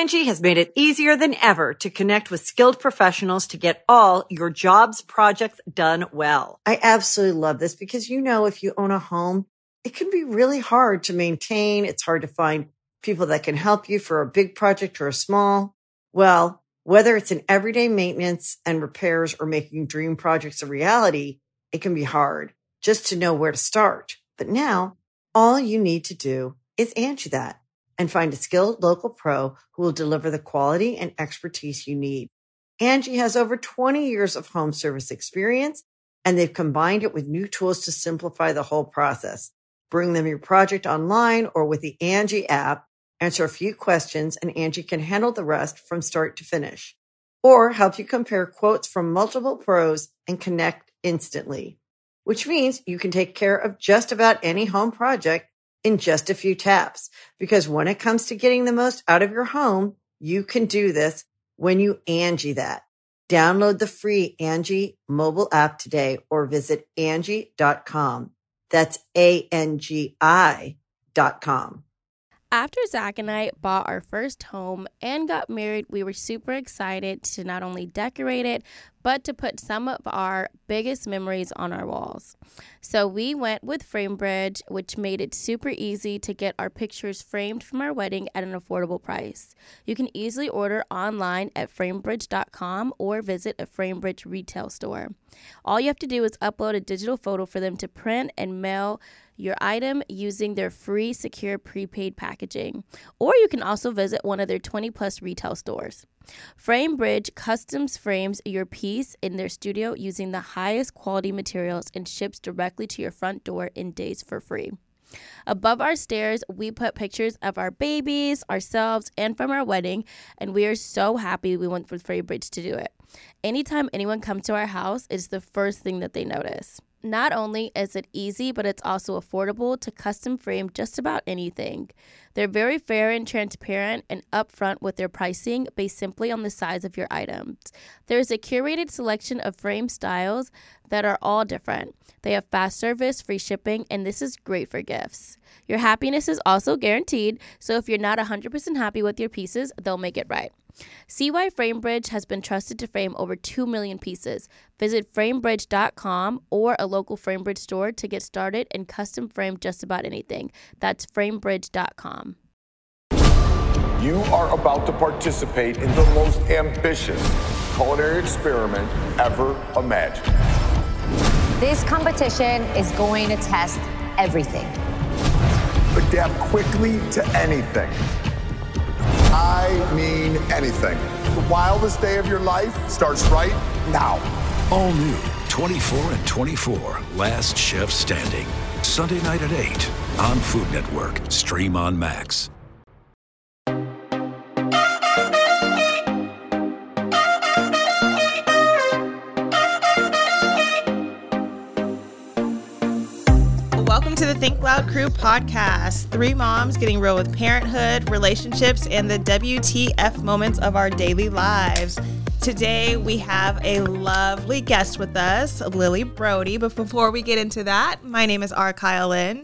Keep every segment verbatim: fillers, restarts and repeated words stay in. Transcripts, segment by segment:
Angie has made it easier than ever to connect with skilled professionals to get all your jobs projects done well. I absolutely love this because, you know, if you own a home, it can be really hard to maintain. It's hard to find people that can help you for a big project or a small. Well, whether it's in everyday maintenance and repairs or making dream projects a reality, it can be hard just to know where to start. But now all you need to do is Angie that and find a skilled local pro who will deliver the quality and expertise you need. Angie has over twenty years of home service experience, and they've combined it with new tools to simplify the whole process. Bring them your project online or with the Angie app, answer a few questions, and Angie can handle the rest from start to finish. Or help you compare quotes from multiple pros and connect instantly, which means you can take care of just about any home project in just a few taps. Because when it comes to getting the most out of your home, you can do this when you Angie that. Download the free Angie mobile app today or visit Angie dot com. That's A N G I dot com. After Zach and I bought our first home and got married, we were super excited to not only decorate it, but to put some of our biggest memories on our walls. So we went with FrameBridge, which made it super easy to get our pictures framed from our wedding at an affordable price. You can easily order online at framebridge dot com or visit a FrameBridge retail store. All you have to do is upload a digital photo for them to print and mail your item using their free secure prepaid packaging. Or you can also visit one of their twenty plus retail stores. FrameBridge customs frames your piece in their studio using the highest quality materials and ships directly to your front door in days for free. Above our stairs, we put pictures of our babies, ourselves, and from our wedding, and we are so happy we went with FrameBridge to do it. Anytime anyone comes to our house, it's the first thing that they notice. Not only is it easy, but it's also affordable to custom frame just about anything. They're very fair and transparent and upfront with their pricing based simply on the size of your items. There's a curated selection of frame styles that are all different. They have fast service, free shipping, and this is great for gifts. Your happiness is also guaranteed, so if you're not one hundred percent happy with your pieces, they'll make it right. See why FrameBridge has been trusted to frame over two million pieces. Visit framebridge dot com or a local FrameBridge store to get started and custom frame just about anything. That's framebridge dot com. You are about to participate in the most ambitious culinary experiment ever imagined. This competition is going to test everything. Adapt quickly to anything. I mean anything. The wildest day of your life starts right now. All new twenty-four and twenty-four, Last Chef Standing. Sunday night at eight on Food Network. Stream on Max. Welcome to the Think Loud Crew podcast. Three moms getting real with parenthood, relationships, and the W T F moments of our daily lives. Today, we have a lovely guest with us, Lily Brody. But before we get into that, my name is R. Kyle Lynn.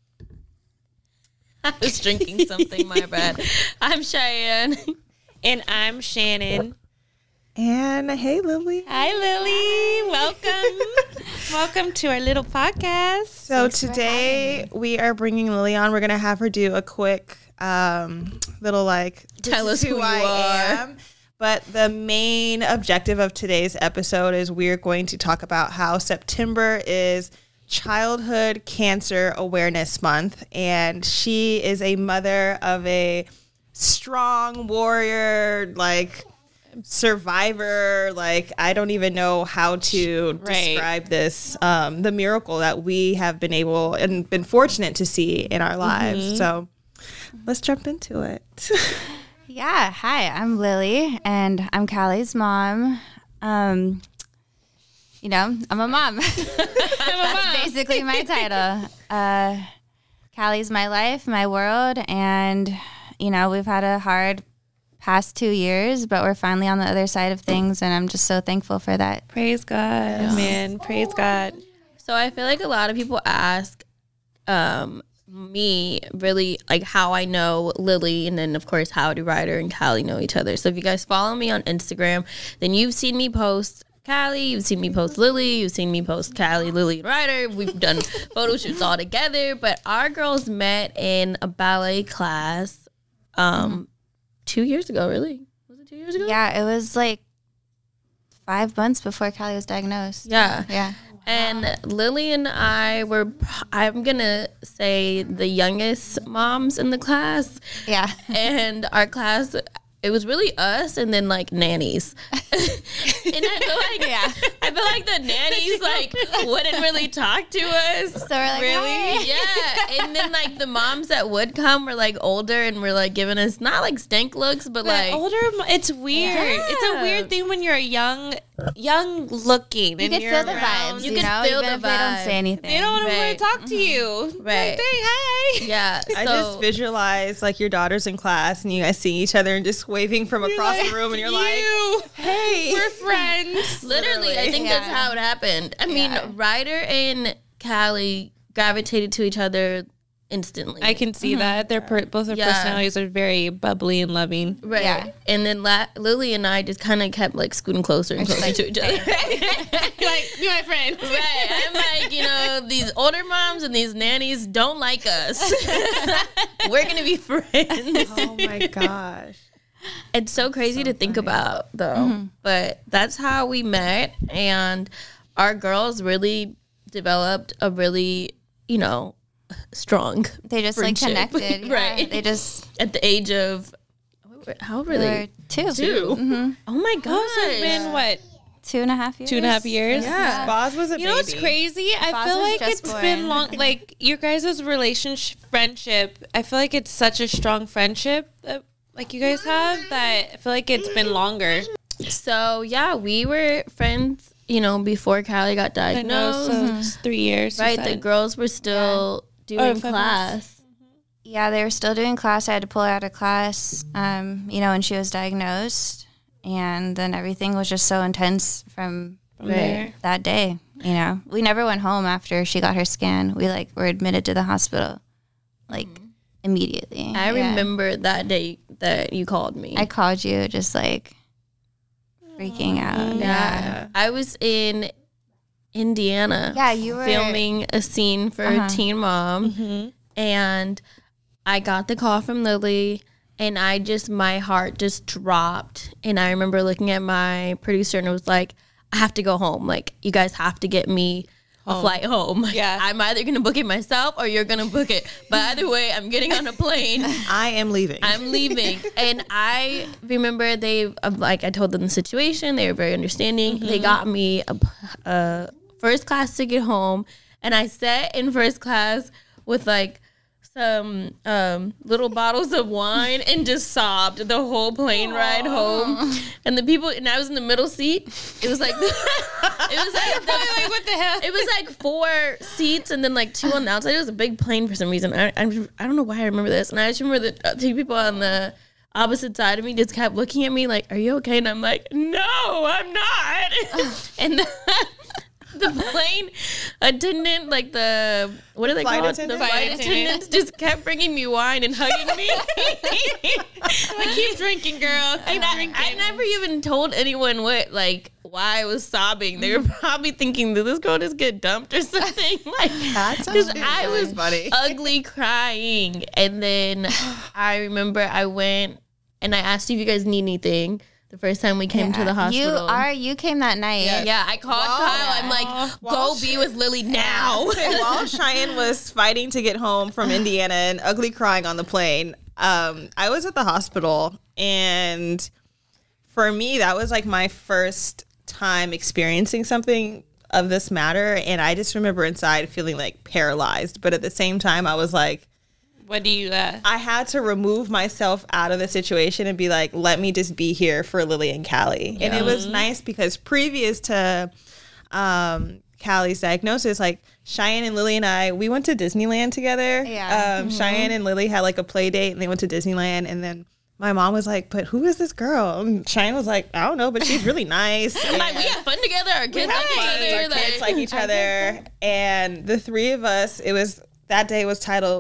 I was drinking something, my bad. I'm Cheyenne. And I'm Shannon. And hey, Lily. Hi, Lily. Welcome. Welcome to our little podcast. So Thanks today we are bringing Lily on. We're going to have her do a quick um, little like, tell us who, who I you are. am. But the main objective of today's episode is we're going to talk about how September is Childhood Cancer Awareness Month. And she is a mother of a strong warrior, like survivor. Like, I don't even know how to right. describe this, um, the miracle that we have been able and been fortunate to see in our lives. Mm-hmm. So let's jump into it. Yeah, hi, I'm Lily, and I'm Callie's mom. Um, you know, I'm a mom. I'm a That's mom. basically my title. Uh, Callie's my life, my world, and, you know, we've had a hard past two years, but we're finally on the other side of things, and I'm just so thankful for that. Praise God, yeah. man. Praise God. So I feel like a lot of people ask, um, me really like how I know Lily, and then of course how do Ryder and Callie know each other. So if you guys follow me on Instagram, then you've seen me post Callie, you've seen me post Lily, you've seen me post Callie, Lily, and Ryder. We've done photo shoots all together, but our girls met in a ballet class um mm-hmm. two years ago. Really? Was it two years ago? Yeah, it was like five months before Callie was diagnosed. Yeah. Yeah. And Lily and I were, I'm going to say, the youngest moms in the class. Yeah. And our class, it was really us and then, like, nannies. And I feel like, yeah. I feel like the nannies, like, wouldn't really talk to us. So we're like, really? Hey. Yeah. And then, like, the moms that would come were, like, older and were, like, giving us, not, like, stank looks, but, but like. older, it's weird. Yeah. It's a weird thing when you're young, young looking. You and can you're feel the around. vibes, You you can know? feel Even the if they don't vibe. say anything. They don't Right. want to talk to you. Right. Like, say hi. Yeah. I so, just visualize like your daughters in class and you guys see each other and just waving from across like, the room and you're you, like, hey, we're friends. Literally, I think Yeah. that's how it happened. I mean, Yeah. Ryder and Callie gravitated to each other instantly. I can see mm-hmm. that. Their per- both their Yeah. personalities are very bubbly and loving. Right. Yeah. And then La- Lily and I just kind of kept like scooting closer and closer like, to each other. Like, you're my friend. Right. I'm like, you know, these older moms and these nannies don't like us. We're going to be friends. oh my gosh. It's so crazy so to think funny. about, though. Mm-hmm. But that's how we met. And our girls really developed a really, you know, strong They just friendship. like connected. Yeah. Right. They just. At the age of, how old were they? Two. Two. Mm-hmm. Oh my gosh. Oh, so it's been what? Two and a half years. Two and a half years? Yeah. Boz was a You baby. know what's crazy? I Boz feel was like just it's born. been long. Like your guys' relationship, friendship. I feel like it's such a strong friendship that like you guys have that I feel like it's been longer. So yeah, we were friends, you know, before Callie got I know, diagnosed. so it's three years. you Right, said. the girls were still Yeah. doing Oh, five class. Yeah, they were still doing class. I had to pull her out of class, um, you know, when she was diagnosed. And then everything was just so intense from, From there. that day, you know. We never went home after she got her scan. We, like, were admitted to the hospital, like, mm. immediately. I yeah. remember that day that you called me. I called you just, like, freaking out. yeah. Yeah. I was in Indiana. Yeah, you were filming a scene for Uh-huh. Teen Mom. Mm-hmm. And I got the call from Lily, and I just, my heart just dropped. And I remember looking at my producer, and it was like, I have to go home. Like, you guys have to get me a flight home. Yeah. I'm either going to book it myself or you're going to book it. But either way, I'm getting on a plane. I am leaving. I'm leaving. And I remember they, uh, like, I told them the situation. They were very understanding. Mm-hmm. They got me a, a first class ticket home. And I sat in first class with, like, some um, little bottles of wine and just sobbed the whole plane Aww. ride home. And the people, and I was in the middle seat. It was like, it was like, the, like, what the hell? It was like four seats and then like two on the outside. It was a big plane for some reason. I, I, I don't know why I remember this. And I just remember the uh, two people on the opposite side of me just kept looking at me like, are you okay? And I'm like, no, I'm not. And the, the plane attendant, like the, what do they Flight call it? attendant? The flight Flight attendants just kept bringing me wine and hugging me. Like, keep drinking, girl. Keep And I, drinking. I never even told anyone what, like, why I was sobbing. They were probably thinking, did this girl just get dumped or something? Like, because I was funny. ugly crying. And then I remember I went and I asked if you guys need anything. The first time we came Yeah. to the hospital. You are. You came that night. Yeah, yeah, I called Wow. Kyle. I'm like, go be with Lily now. Okay, while Cheyenne was fighting to get home from Indiana and ugly crying on the plane, um, I was at the hospital, and for me, that was like my first time experiencing something of this matter, and I just remember inside feeling like paralyzed, but at the same time, I was like, What do you, uh, I had to remove myself out of the situation and be like, let me just be here for Lily and Callie. Yeah. And it was nice because previous to um, Callie's diagnosis, like Cheyenne and Lily and I, we went to Disneyland together. Yeah. Um, Mm-hmm. Cheyenne and Lily had like a play date and they went to Disneyland. And then my mom was like, but who is this girl? And Cheyenne was like, I don't know, but she's really nice. I'm like, we had fun together. Our kids like each other. Our kids like each other. And the three of us, it was, that day was titled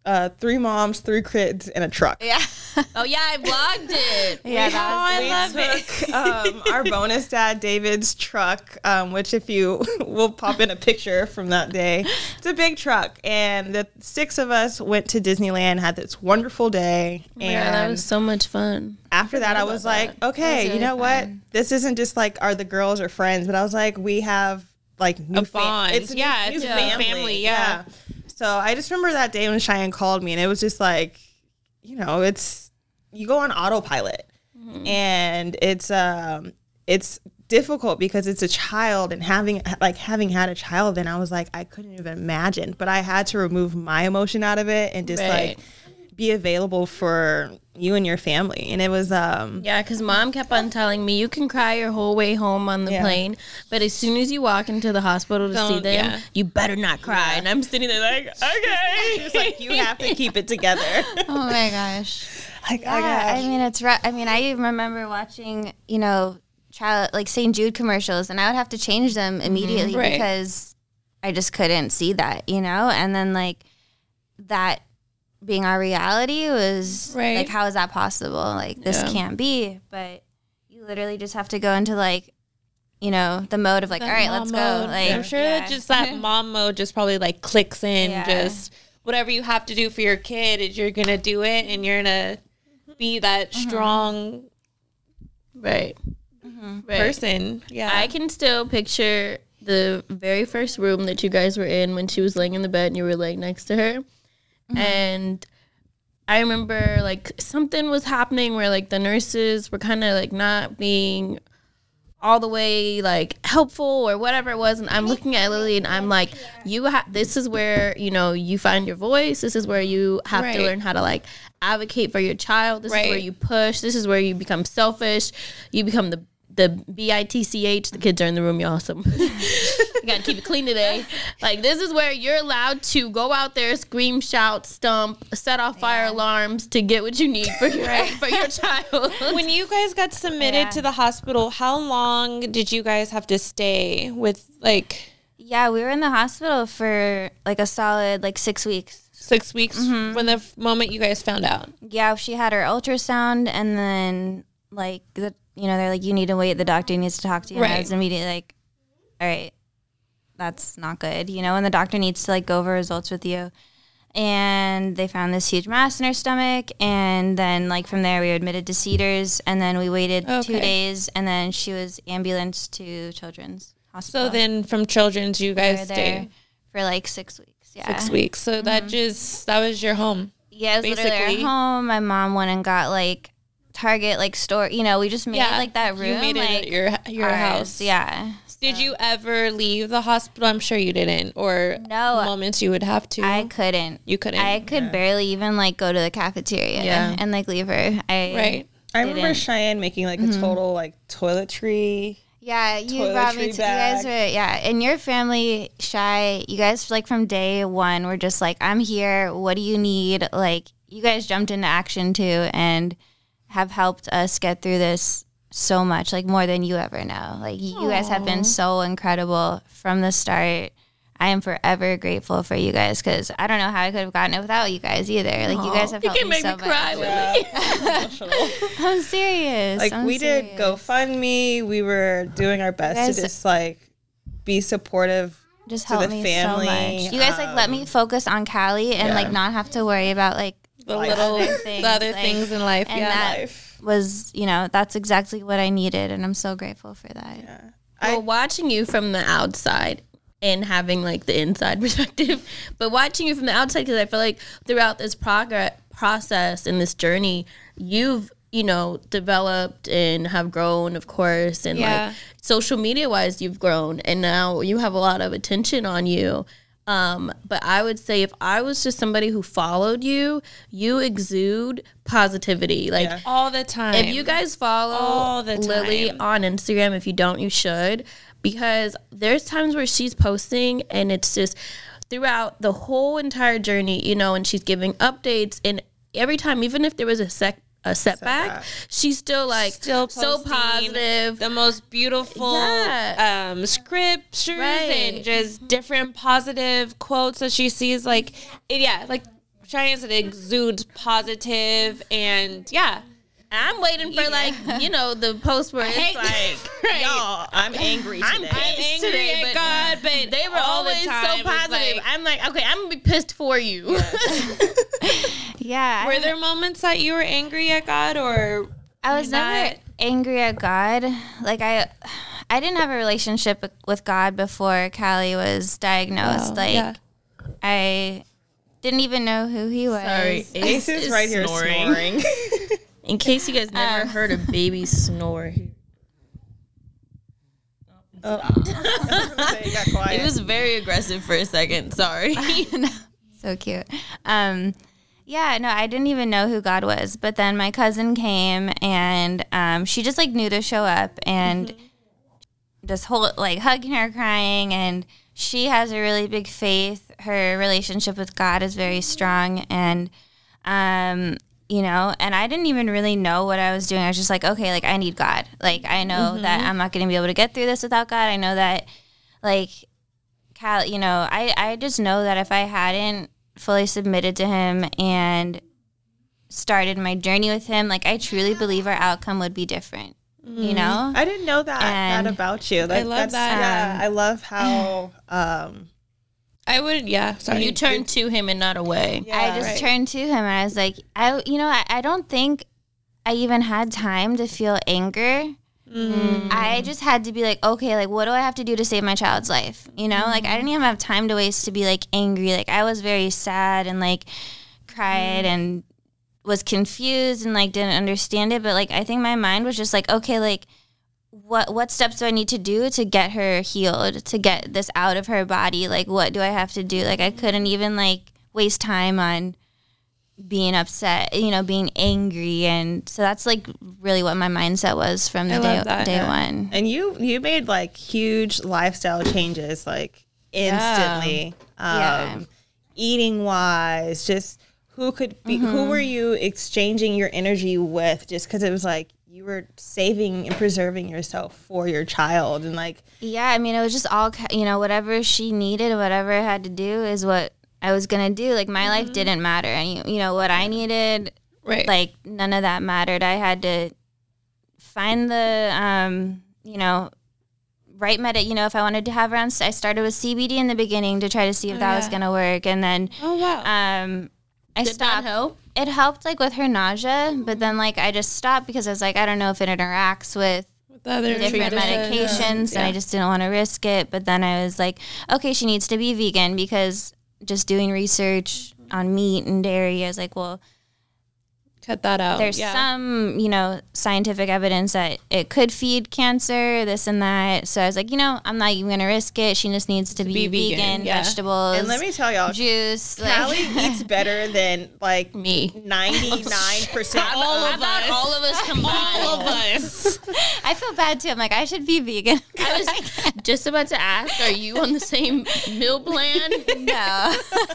uh, three moms, three kids, and a truck. Yeah. Oh yeah, I vlogged it. Yeah, we, that we love took um, our bonus dad David's truck, um, which if you we'll pop in a picture from that day. It's a big truck, and the six of us went to Disneyland, had this wonderful day, and Yeah, that was so much fun. after that, I was like, okay, really you know what? fun. This isn't just like are the girls or friends, but I was like, we have like new A bond. Fam- it's a Yeah, new it's a family. family, yeah. So I just remember that day when Cheyenne called me, and it was just like, you know, it's you go on autopilot, Mm-hmm. and it's um it's difficult because it's a child, and having like having had a child, then I was like, I couldn't even imagine, but I had to remove my emotion out of it and just Right. like be available for you and your family. And it was um Yeah, because mom kept on telling me you can cry your whole way home on the Yeah. plane, but as soon as you walk into the hospital to see Don't- them, yeah. you better not cry. And I'm sitting there like, okay. it's like you have to keep it together. Oh my gosh. Like, Yeah, I mean it's rough. I mean I remember watching, you know, child like Saint Jude commercials, and I would have to change them immediately Right. because I just couldn't see that, you know. And then like that being our reality was Right. like, how is that possible? Like this Yeah. can't be. But you literally just have to go into like, you know, the mode of like, That all right, mom let's mode. go. Like I'm sure yeah. that just that mom mode just probably like clicks in. Yeah. Just whatever you have to do for your kid, is you're gonna do it, and you're gonna be that strong Right. Right. person. Yeah, I can still picture the very first room that you guys were in when she was laying in the bed and you were laying next to her. And I remember like something was happening where like the nurses were kind of like not being all the way like helpful or whatever it was. And I'm looking at Lily and I'm like, you have, this is where, you know, you find your voice. This is where you have Right. to learn how to like advocate for your child. This is where Right. you push. This is where you become selfish. You become the the B I T C H. The kids are in the room, y'all. So you gotta keep it clean today. Like this is where you're allowed to go out there, scream, shout, stomp, set off fire alarms to get what you need for your for your child. when you guys got submitted Yeah. to the hospital, how long did you guys have to stay with like Yeah, we were in the hospital for like a solid like six weeks. six weeks from the f- moment you guys found out? Yeah, she had her ultrasound, and then like the you know they're like, you need to wait. The doctor needs to talk to you. And I Right. was immediately like, all right, that's not good, you know. And the doctor needs to like go over results with you. And they found this huge mass in her stomach, and then like from there we were admitted to Cedars, and then we waited two Okay. days, and then she was ambulanced to Children's Hospital. So then from Children's, you we guys were stayed there for like six weeks. Yeah, six weeks. So that just that was your home. Yeah, it was literally basically. our home. My mom went and got like Target, like store. You know, we just made like that room. You made it like, at your your ours. house. Yeah. Did you ever leave the hospital? I'm sure you didn't. Or No. moments you would have to. I couldn't. You couldn't. I could barely even like go to the cafeteria Yeah. and like leave her. I right. I remember didn't. Cheyenne making like a total like toiletry. Yeah, you brought me Toiletry to. You guys bag. were yeah, and your family, Shy. You guys like from day one were just like, I'm here. What do you need? Like you guys jumped into action too, and have helped us get through this so much, like more than you ever know. Like you guys have been so incredible from the start. I am forever grateful for you guys because I don't know how I could have gotten it without you guys either. Like you guys have You helped can me make so me cry, much. Lily. I'm serious. Like I'm we did serious. GoFundMe. We were doing our best guys- to just like be supportive. Just to help the me family, so much. You guys like let me focus on Callie and yeah. like not have to worry about like The Life. little other things, the other like- things in life. and Yeah. that Life. was, you know, that's exactly what I needed, and I'm so grateful for that. Well, watching you from the outside and having like the inside perspective, but watching you from the outside, because I feel like throughout this progress process and this journey, you've you know developed and have grown, of course, and Yeah. like social media wise, you've grown, and now you have a lot of attention on you. Um, but I would say if I was just somebody who followed you, you exude positivity. Like Yeah. all the time. if you guys follow All the Lily time. on Instagram, if you don't, you should, because there's times where she's posting and it's just throughout the whole entire journey, you know, and she's giving updates, and every time, even if there was a sec a setback, Setback. she's still like still so posting positive. the most beautiful Yeah. um, scriptures Right. and just different positive quotes that she sees. Like, it, yeah, like shines and it exudes positive, and yeah. I'm waiting for like you know the post where it's like right. y'all, I'm angry today. I'm pissed I'm angry today, at but God, but they were all the always time so it's positive. like- I'm like, okay, I'm gonna be pissed for you. Yes. Yeah. Were I, there moments that you were angry at God, or I was not? never angry at God. Like I, I didn't have a relationship with God before Callie was diagnosed. Wow, like yeah. I didn't even know who he was. Sorry, Ace is right here snoring. In case you guys never Um, heard a baby snore, Oh. You got quiet. it was very aggressive for a second. Sorry. So cute. Um, yeah, no, I didn't even know who God was. But then my cousin came and um, she just like knew to show up and just hold, like hugging her, crying. And she has a really big faith. Her relationship with God is very strong. And, um, you know, and I didn't even really know what I was doing. I was just like, okay, like I need God. Like I know that I'm not going to be able to get through this without God. I know that like, Cal, you know, I, I just know that if I hadn't fully submitted to him and started my journey with him, like I truly believe our outcome would be different, you know? I didn't know that, And that about you. That, I love that's, that. Yeah, I love how. Um, I would, yeah. Sorry. You turned to him and not away. yeah, I just right. turned to him and I was like, I, you know, I, I don't think I even had time to feel anger. Mm. I just had to be like, okay, like, what do I have to do to save my child's life? You know, like, I didn't even have time to waste to be like angry. Like, I was very sad and like cried Mm. and was confused and like didn't understand it. But like, I think my mind was just like, okay, like, what what steps do I need to do to get her healed, to get this out of her body? Like, what do I have to do? Like, I couldn't even like waste time on being upset, you know, being angry. And so that's like really what my mindset was from the I day, love that, day yeah. one. and you you made like huge lifestyle changes, like instantly. Um, Yeah. Eating wise, just who could be, Mm-hmm. who were you exchanging your energy with? Just because it was like you were saving and preserving yourself for your child, and like Yeah, I mean, it was just all, ca- you know, whatever she needed, whatever I had to do is what I was going to do. Like, my life didn't matter. And, you, you know, what I needed, Right. like, none of that mattered. I had to find the, um, you know, right med, you know, if I wanted to have her on, I started with C B D in the beginning to try to see if Oh, that was yeah. going to work. And then Oh, wow. um, I Did that stopped. help? It helped, like, with her nausea. But then, like, I just stopped because I was like, I don't know if it interacts with The other different medicines. medications and I just didn't want to risk it. But then I was like, okay, she needs to be vegan, because just doing research on meat and dairy, I was like, well, Cut that out. there's yeah. some, you know, scientific evidence that it could feed cancer, this and that. So I was like, you know, I'm not even going to risk it. She just needs to be, be vegan, vegan, yeah. vegetables, and let me tell y'all, juice. Callie Like, eats better than like Me. ninety-nine percent All of us. All of us combined. All of us. I feel bad too. I'm like, I should be vegan. I was just about to ask, are you on the same meal plan? No.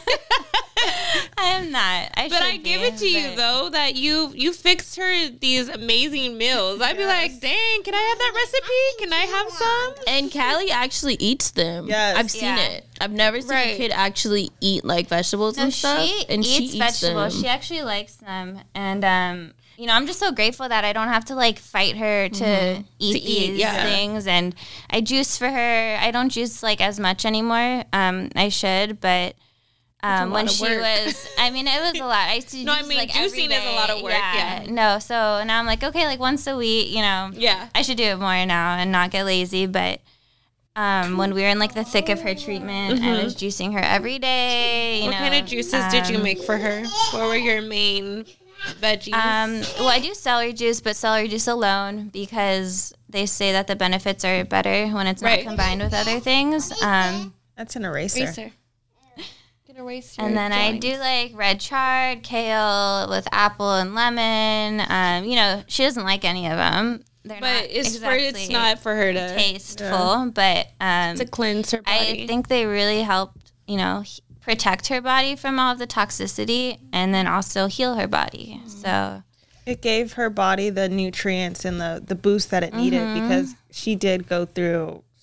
I am not. I But should I give be, it to you but- though that you you fixed her these amazing meals. I'd be like, dang, can I have that recipe? Can I have some? And Callie actually eats them. Yes. I've seen Yeah. it. I've never seen Right. a kid actually eat like vegetables No, and stuff. she and eats she eats vegetables. them. She actually likes them, and um, you know, I'm just so grateful that I don't have to like fight her to eat To eat, these yeah. things. And I juice for her. I don't juice like as much anymore. Um, I should, but. Um, lot when of she work. was, I mean, it was a lot. I used to No, I juice, mean, like, every juicing is a day. lot of work, yeah. No, so now I'm like, okay, like once a week, you know. Yeah. I should do it more now and not get lazy. But um, when we were in like the thick of her treatment, I was juicing her every day. You What know, kind of juices did you um, make for her? What were your main veggies? Um, well, I do celery juice, but celery juice alone, because they say that the benefits are better when it's Right. not combined with other things. Um, That's an eracer. eraser. Can erase your and then I drawings. do like red chard, kale with apple and lemon. Um, you know, she doesn't like any of them. They're But not it's for exactly it's not for her to tasteful, but um, to cleanse her body. I think they really helped, you know, he- protect her body from all of the toxicity and then also heal her body. So, It gave her body the nutrients and the, the boost that it needed, Mm-hmm. because she did go through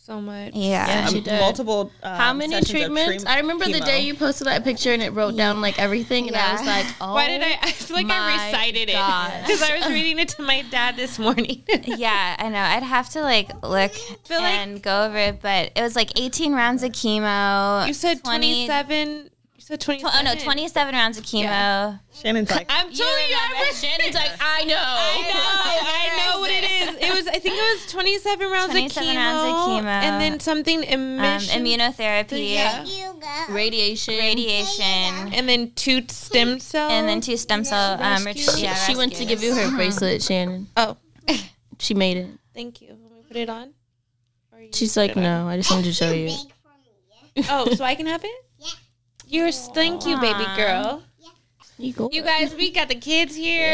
so much. Yeah. Yeah, she Um, did. multiple. Um, How many sessions of treatments? tre- I remember the chemo. day you posted that picture and it wrote down like everything, and I was Yeah. like, "Oh, Why did I? I feel like I my recited gosh. it because I was reading it to my dad this morning. Yeah, I know. I'd have to like look feel like- and go over it, but it was like eighteen rounds of chemo. You said twenty twenty-seven. You said twenty-seven. Oh no, twenty-seven rounds of chemo. Yeah. Shannon's like, I'm telling you, I was. Shannon's like, I know. I know, I know what it is. It was, I think it was twenty-seven rounds, twenty-seven of, chemo, rounds of chemo. and then something Um, emission, immunotherapy, yeah. Radiation. radiation, and then two stem cell, and then two stem cell um, ret- Rescue? yeah, She went to rescues. give you her bracelet, Shannon. Oh, She made it. thank you. Let me put it on. Or you She's put like, it on? no, I just wanted to show you. Oh, so I can have it? Yeah. You're. Thank you, baby girl. You go. You guys, we got the kids here.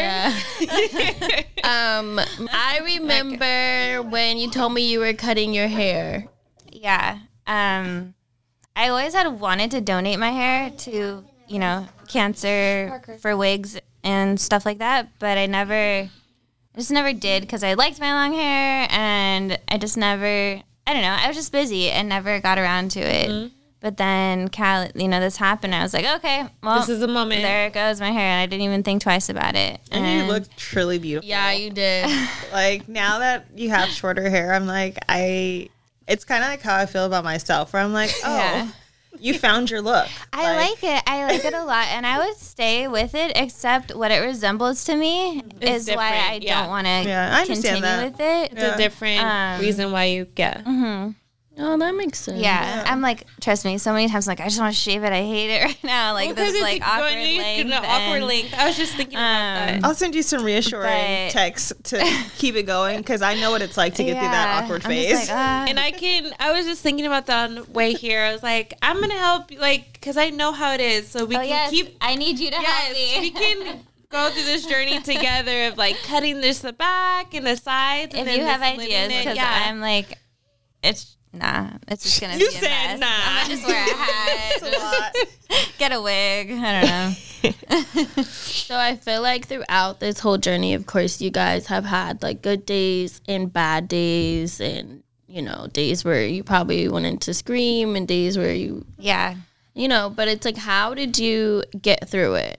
Yeah. um, I remember when you told me you were cutting your hair. Yeah. Um, I always had wanted to donate my hair to, you know, cancer for wigs and stuff like that, but I never, I just never did because I liked my long hair and I just never, I don't know, I was just busy and never got around to it. Mm-hmm. But then, Cal, you know, this happened. I was like, okay, well, This is a moment. there goes my hair, and I didn't even think twice about it. and you look truly beautiful. Yeah, you did. Like now that you have shorter hair, I'm like, I. It's kind of like how I feel about myself, where I'm like, oh, Yeah. you found your look. I like, it. I like it a lot, and I would stay with it. Except what it resembles to me It's is why I different, yeah. don't want to Yeah, I continue understand that. with it. It's a different Um, reason why you get. Oh, that makes sense. Yeah, I'm like, trust me. So many times, I'm like, I just want to shave it. I hate it right now. Like Because this, it's like awkward going- length. no, awkward and- length. I was just thinking about Um, that. I'll send you some reassuring But- texts to keep it going because I know what it's like to get through that Yeah, awkward I'm just phase. like, ah. And I can, I was just thinking about that on the way here. I was like, I'm going to help, you, like, because I know how it is. So we oh can yes, keep, I need you to help yes, me. we can go through this journey together of like cutting this the back and the sides. And if then you have just slitting ideas, it. because yeah. I'm like, it's nah, it's just gonna You be a said mess. nah. I'm gonna just wear a hat, It's a lot. get a wig. I don't know. So I feel like throughout this whole journey, of course, you guys have had like good days and bad days, and you know, days where you probably wanted to scream and days where you, Yeah. you know, but it's like, how did you get through it?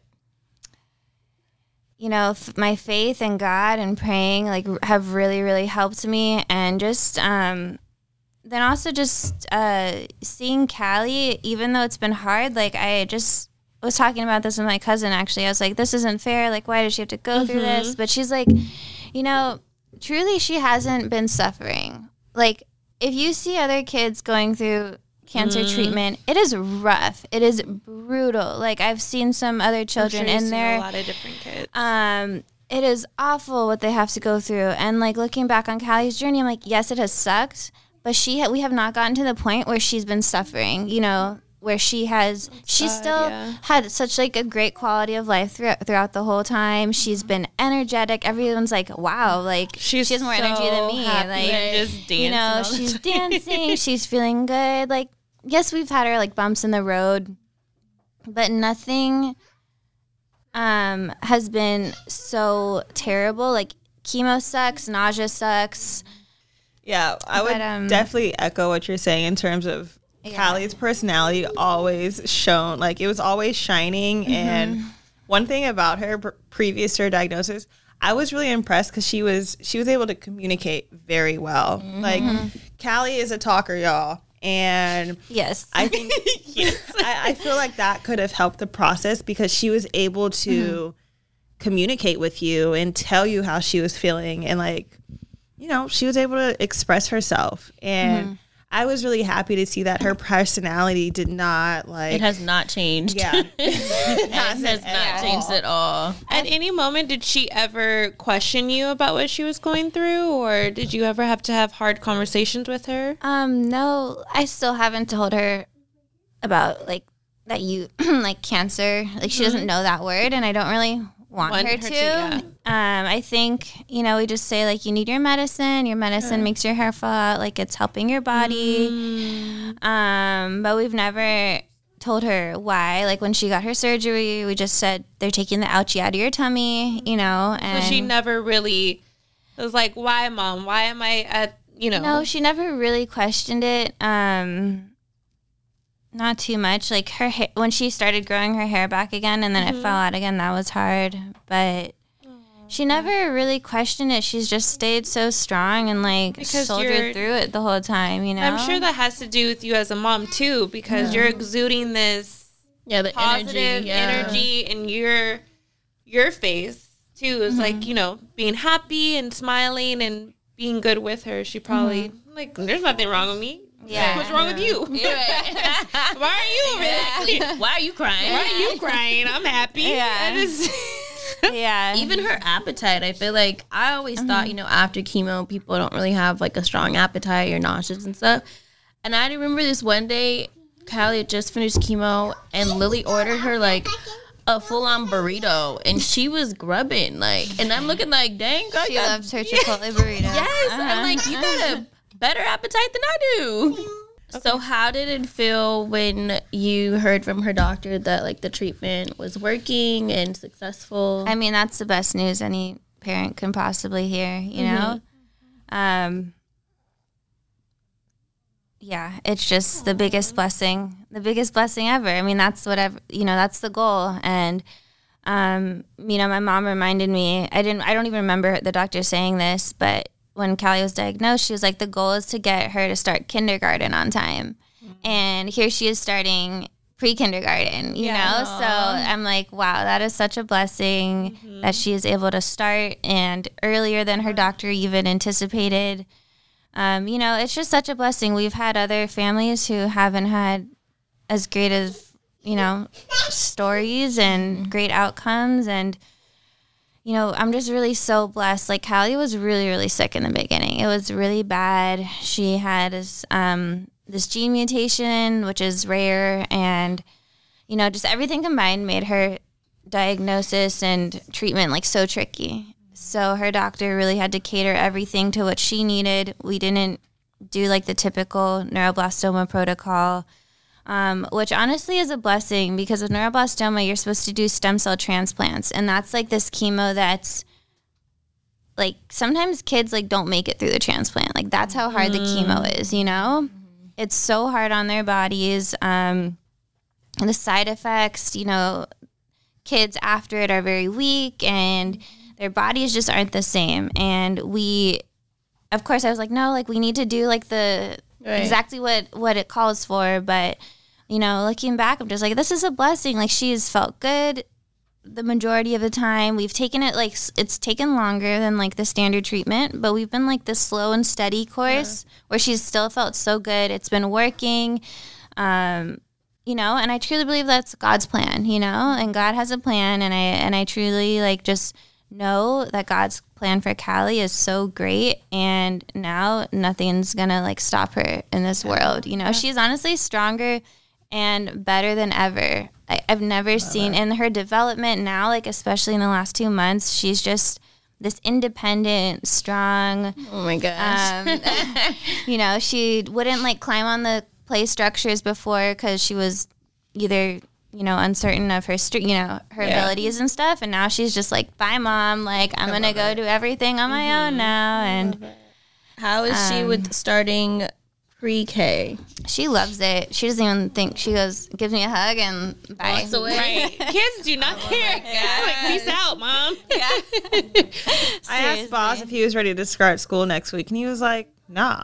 You know, f- my faith in God and praying like r- have really, really helped me. And just, um, then also just uh, seeing Callie, even though it's been hard, like I just was talking about this with my cousin actually. I was like, this isn't fair. Like, why does she have to go through this? But she's like, you know, truly she hasn't been suffering. Like, if you see other kids going through cancer treatment, it is rough. It is brutal. Like, I've seen some other children I'm sure you've in seen there. a lot of different kids. Um, it is awful what they have to go through. And like looking back on Callie's journey, I'm like, yes, it has sucked, but she ha- we have not gotten to the point where she's been suffering. You know, where she has she's sad, still yeah. had such like a great quality of life throughout, throughout the whole time. She's been energetic. Everyone's like, wow, like She's she has more so energy than me. happy Like and just you know, dancing all the she's time. dancing. She's feeling good. Like yes, we've had our like bumps in the road, but nothing um has been so terrible. Like chemo sucks, nausea sucks. Yeah, I would But, um, definitely echo what you're saying in terms of Yeah. Callie's personality always shown, like it was always shining. Mm-hmm. And one thing about her pr- previous to her diagnosis, I was really impressed because she was she was able to communicate very well. Mm-hmm. Like Callie is a talker, y'all, and Yes. I think I, I feel like that could have helped the process because she was able to Mm-hmm. communicate with you and tell you how she was feeling, and like, you know, she was able to express herself. And Mm-hmm. I was really happy to see that her personality did not like It has not changed. yeah It has not changed at all. At any moment, did she ever question you about what she was going through, or did you ever have to have hard conversations with her? Um, no, I still haven't told her about like that you like cancer. Like she doesn't know that word, and I don't really want, Want her, her to. to, yeah. Um, I think you know we just say like you need your medicine. Your medicine makes your hair fall out. Like it's helping your body. Um, but we've never told her why. Like when she got her surgery, we just said they're taking the ouchie out of your tummy. You know, and So she never really was like, "Why, mom? Why am I at you know. No, she never really questioned it. Um, not too much. Like her hair, when she started growing her hair back again, and then mm-hmm. it fell out again. That was hard, but she never really questioned it. She's just stayed so strong and like because soldiered through it the whole time. You know, I'm sure that has to do with you as a mom too, because yeah. you're exuding this yeah the positive energy, yeah. energy in your your face too. It's mm-hmm. like, you know, being happy and smiling and being good with her. She probably mm-hmm. like, there's nothing wrong with me. Yeah. What's wrong with you? Yeah. Why are you over there? Why are you crying? Why are you crying? I'm happy. Yeah. Just yeah. Even her appetite, I feel like I always mm-hmm. thought, you know, after chemo, people don't really have like a strong appetite or nauseous and stuff. And I remember this one day, Callie had just finished chemo and Lily ordered her like a full-on burrito, and she was grubbing, like, and I'm looking like, dang, girl, she got, loves her Chipotle burrito. Yes, uh-huh. I'm like, you got a better appetite than I do. Okay. So how did it feel when you heard from her doctor that like the treatment was working and successful? I mean, that's the best news any parent can possibly hear, you know? Mm-hmm. Um, yeah, it's just the biggest blessing, the biggest blessing ever. I mean, that's whatever, you know, that's the goal. And, um, you know, my mom reminded me, I didn't, I don't even remember the doctor saying this, but when Callie was diagnosed, she was like, the goal is to get her to start kindergarten on time. Mm-hmm. And here she is starting pre-kindergarten, you yeah, know? Aww. So I'm like, wow, that is such a blessing mm-hmm. that she is able to start and earlier than her doctor even anticipated. Um, you know, it's just such a blessing. We've had other families who haven't had as great as, you know, stories and mm-hmm. great outcomes. And, you know, I'm just really so blessed. Like, Callie was really, really sick in the beginning. It was really bad. She had this, um, this gene mutation, which is rare. And, you know, just everything combined made her diagnosis and treatment, like, so tricky. So her doctor really had to cater everything to what she needed. We didn't do like the typical neuroblastoma protocol, um, which honestly is a blessing because with neuroblastoma, you're supposed to do stem cell transplants. And that's like this chemo that's like sometimes kids like don't make it through the transplant. Like that's how hard mm. the chemo is, you know? Mm. It's so hard on their bodies. Um, and the side effects, you know, kids after it are very weak and their bodies just aren't the same. And we, of course, I was like, no, like we need to do like the right. exactly what, what it calls for. But, you know, looking back, I'm just like, this is a blessing. Like she's felt good the majority of the time. We've taken it like, it's taken longer than like the standard treatment, but we've been like this slow and steady course yeah. where she's still felt so good. It's been working, um, you know, and I truly believe that's God's plan, you know, and God has a plan. And I, and I truly like just know that God's plan for Callie is so great, and now nothing's gonna like stop her in this world. You know, yeah. she's honestly stronger and better than ever. I, I've never Love seen it. In her development now, like especially in the last two months, she's just this independent, strong. Oh my gosh! Um, you know, she wouldn't like climb on the play structures before because she was either, you know, uncertain of her, st- you know, her yeah. abilities and stuff. And now she's just like, bye, Mom. Like, I'm going to go it. do everything on my mm-hmm. own now. And how is um, she with starting pre-K? She loves it. She doesn't even think. She goes, gives me a hug and bye. Walks away. Right. Kids do not oh care. Like, peace out, Mom. Yeah. I asked Boss if he was ready to start school next week, and he was like, nah.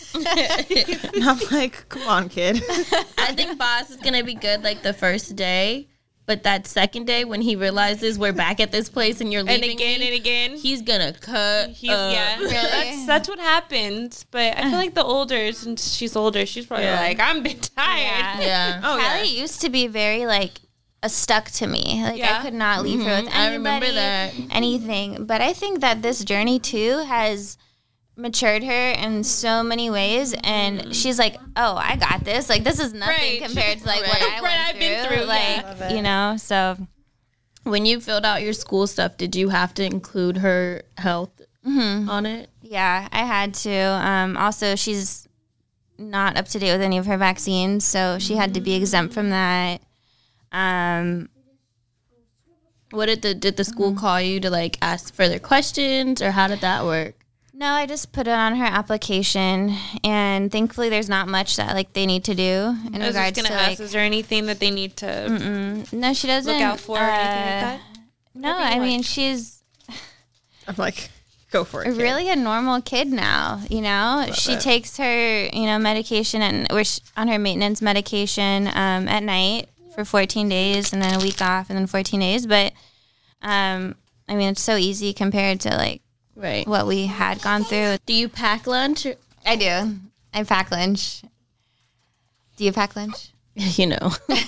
And I'm like, come on, kid. I think Boss is going to be good like the first day, but that second day when he realizes we're back at this place and you're leaving and again me, and again, he's going to cut he's, up. Yeah, really? that's, that's what happens. But I feel like the older, since she's older, she's probably yeah. like, I'm a bit tired. Yeah. yeah. Oh, Callie yeah. used to be very like, a stuck to me. Like yeah. I could not leave mm-hmm. her with anybody, I remember that. anything. But I think that this journey too has matured her in so many ways, and she's like, oh, I got this. Like this is nothing right. compared to like right. what I went right, through. I've been through. Like yeah. you know, so when you filled out your school stuff, did you have to include her health mm-hmm. on it? Yeah, I had to. Um, also, she's not up to date with any of her vaccines, so she had to be exempt from that. Um, what did the did the school call you to like ask further questions, or how did that work? No, I just put it on her application, and thankfully there's not much that like they need to do in I was regards just to gonna ask, like. is there anything that they need to Mm-mm. No, she doesn't look out for uh, or anything like that? No, Whatever you I mean want. she's I'm like, go for it. kid. really a normal kid now. You know, she it. takes her you know medication and we're sh- on her maintenance medication um, at night for fourteen days, and then a week off, and then fourteen days. But um, I mean, it's so easy compared to like Right. what we had gone through. Do you pack lunch? Or- I do. I pack lunch. Do you pack lunch? you know.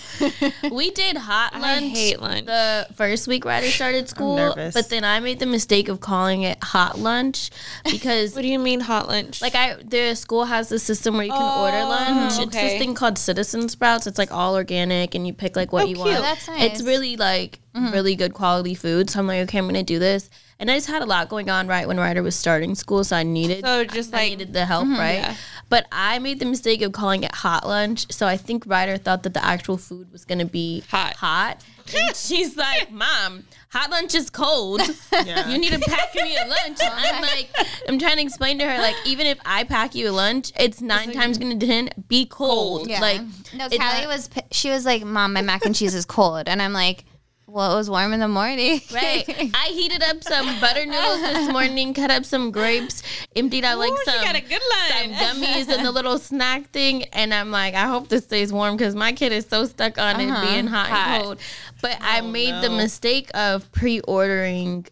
We did hot I lunch. hate lunch. The first week Ryder started school, nervous. but then I made the mistake of calling it hot lunch because What do you mean hot lunch? like I the school has this system where you can Oh, order lunch. It's okay. this thing called Citizen Sprouts. It's like all organic and you pick like what Oh, you cute. want. Oh, that's nice. It's really like really good quality food. So I'm like, okay, I'm gonna do this. And I just had a lot going on right when Ryder was starting school, so I needed So just I like- needed the help, right? Yeah. But I made the mistake of calling it hot lunch. So I think Ryder thought that the actual food was gonna be Hot. Hot. And she's like, Mom, hot lunch is cold. You need to pack me a lunch. And I'm like, I'm trying to explain to her, like, even if I pack you a lunch, it's nine times gonna ten be cold. Yeah. Like no, it's Callie not- was p- she was like, Mom, my mac and cheese is cold, and I'm like, well, it was warm in the morning. Right. I heated up some butter noodles this morning, cut up some grapes, emptied out like Ooh, she some, got a good some line. gummies and the little snack thing. And I'm like, I hope this stays warm because my kid is so stuck on Uh-huh. it being hot, Hot. and cold. But I made the mistake of pre-ordering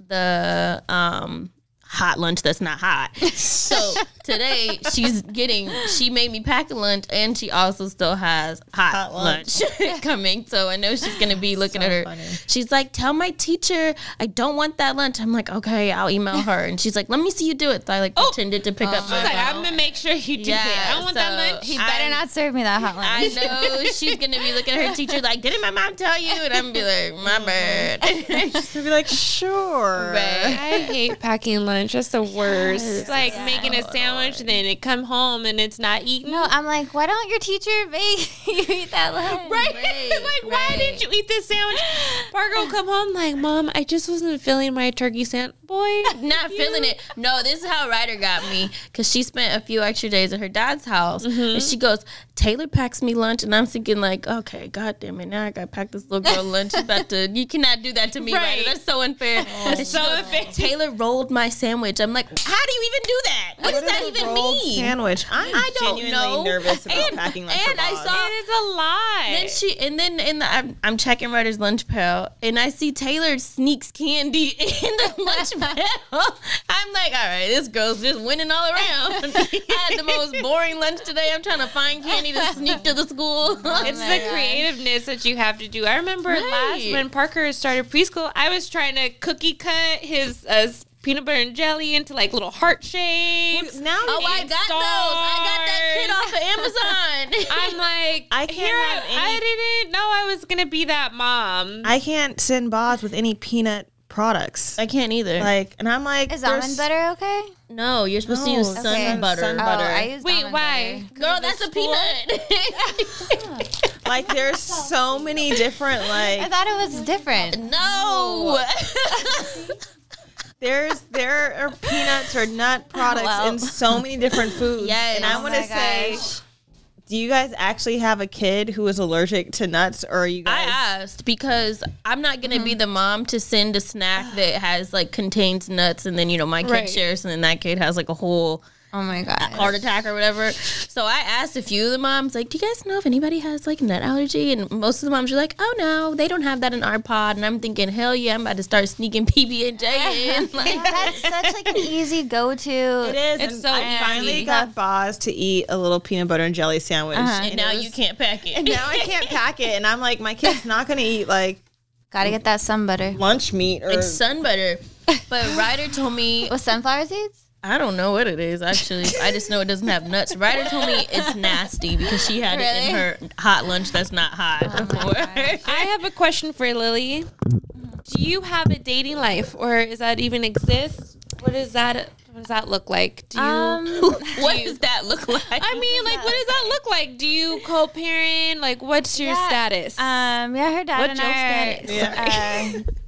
the um, hot lunch that's not hot. So today she's getting, she made me pack a lunch and she also still has hot, Hot lunch, lunch. coming. So I know she's going to be looking So at her. funny. She's like, tell my teacher I don't want that lunch. I'm like, okay, I'll email her. And she's like, let me see you do it. So I like pretended to pick up She's my like, phone. I'm gonna make sure you do Yeah, it. I don't want that so lunch. He better I'm- not serve me that hot I lunch. know she's going to be looking at her teacher like, didn't my mom tell you? And I'm going to be like, my bad. She'll be like, sure. I hate packing lunch. That's the worst. It's like making a sandwich, then it come home and it's not eaten. No, I'm like, why don't your teacher make you eat that lunch? Right? Right, like, why right. didn't you eat this sandwich? Parker will come home like, Mom, I just wasn't feeling my turkey sandwich. Boy, Not feeling it. No, this is how Ryder got me because she spent a few extra days at her dad's house, and she goes, Taylor packs me lunch, and I'm thinking like, okay, god damn it, now I gotta pack this little girl lunch. She's about to, you cannot do that to me, Right. Ryder. That's so unfair. And she so goes, unfair. Taylor rolled my sandwich. I'm like, how do you even do that? What, does What that is a even rolled mean? Sandwich. I'm I don't genuinely know. nervous about And- packing lunch and for I Boz. saw- it is a lie. Then she and then in the I'm, I'm checking Ryder's lunch pail and I see Taylor sneaks candy in the lunch pail. I'm like, all right, this girl's just winning all around. I had the most boring lunch today. I'm trying to find candy to sneak to the school. It's the creativeness that you have to do. I remember Right. last when Parker started preschool, I was trying to cookie cut his uh, peanut butter and jelly into like little heart shapes. Now Oh, I got those. I got that kit off of Amazon. I'm like, I can't here, have any- I didn't know I was gonna be that mom. I can't send Boz with any peanut products. I can't either. Like, and I'm like, Is there's- almond butter okay? no, you're supposed to No, use okay. sun butter. Sun Oh, butter. I use Wait, almond why? butter. Girl, that's a peanut. Like, there's so many different, I like, thought it was different. No. there's, there are peanuts or nut products Well. in so many different foods. Yes. And I Oh want to my say, gosh. do you guys actually have a kid who is allergic to nuts, or are you I guys? asked because I'm not gonna Mm-hmm. be the mom to send a snack that has like contains nuts, and then you know my kid Right. shares, and then that kid has like a whole Oh my god. heart attack or whatever. So I asked a few of the moms, like, do you guys know if anybody has like nut allergy? And most of the moms are like, oh no, they don't have that in our pod. And I'm thinking, hell yeah, I'm about to start sneaking P B and J in. Like, That's such like an easy go-to. It is. It's and so I finally easy. got Boz to eat a little peanut butter and jelly sandwich. Uh-huh. and now you can't pack it. And now I can't pack it. And I'm like, my kid's not going to eat like Gotta get that sun butter. lunch meat or. Like sun butter. But Ryder told me, With sunflower seeds? I don't know what it is actually. I just know it doesn't have nuts. Ryder told me it's nasty because she had it in her hot lunch that's not hot before. I have a question for Lily. Do you have a dating life, or does that even exist? What does that? What does that look like? Do you? Um, What does that look like? I mean, like, what does that look like? Do you co-parent? Like, what's your Yeah, status? Um, yeah, her dad What's and your I are, status? uh,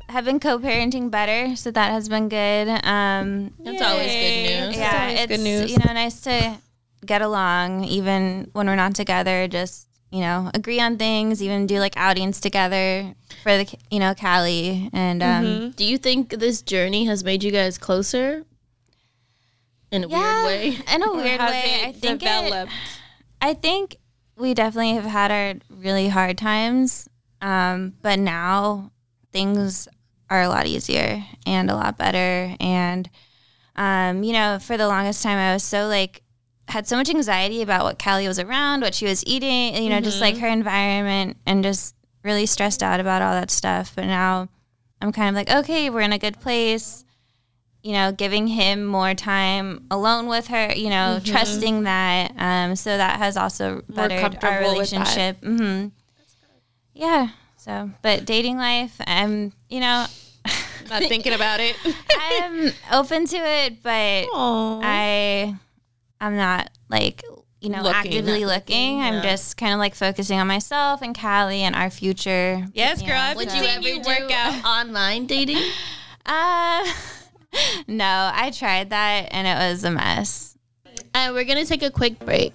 have been co-parenting better, so that has been good. Um, That's always good news. Yeah, always it's good news. you know nice to get along even when we're not together. Just you know agree on things, even do like outings together for the you know Callie and um, Mm-hmm. Do you think this journey has made you guys closer in a yeah, weird way? in a Or weird has way. it I think it, developed? I think we definitely have had our really hard times, um, but now things are a lot easier and a lot better. And, um, you know, for the longest time, I was so like, had so much anxiety about what Callie was around, what she was eating, you know, Mm-hmm. just like her environment, and just really stressed out about all that stuff. But now I'm kind of like, okay, we're in a good place. You know, giving him more time alone with her, you know, Mm-hmm. trusting that. Um, so that has also bettered our comfortable with that. relationship. Mm-hmm. Yeah. So, but dating life, I'm, you know, Not thinking about it. I'm open to it, but Aw. I, I'm not like, you know, Looking. actively Not looking. I'm just kind of like focusing on myself and Callie and our future. Yes, girl. I've Would been you seeing ever you do work out. online dating? Uh, no, I tried that and it was a mess. And we're gonna take a quick break.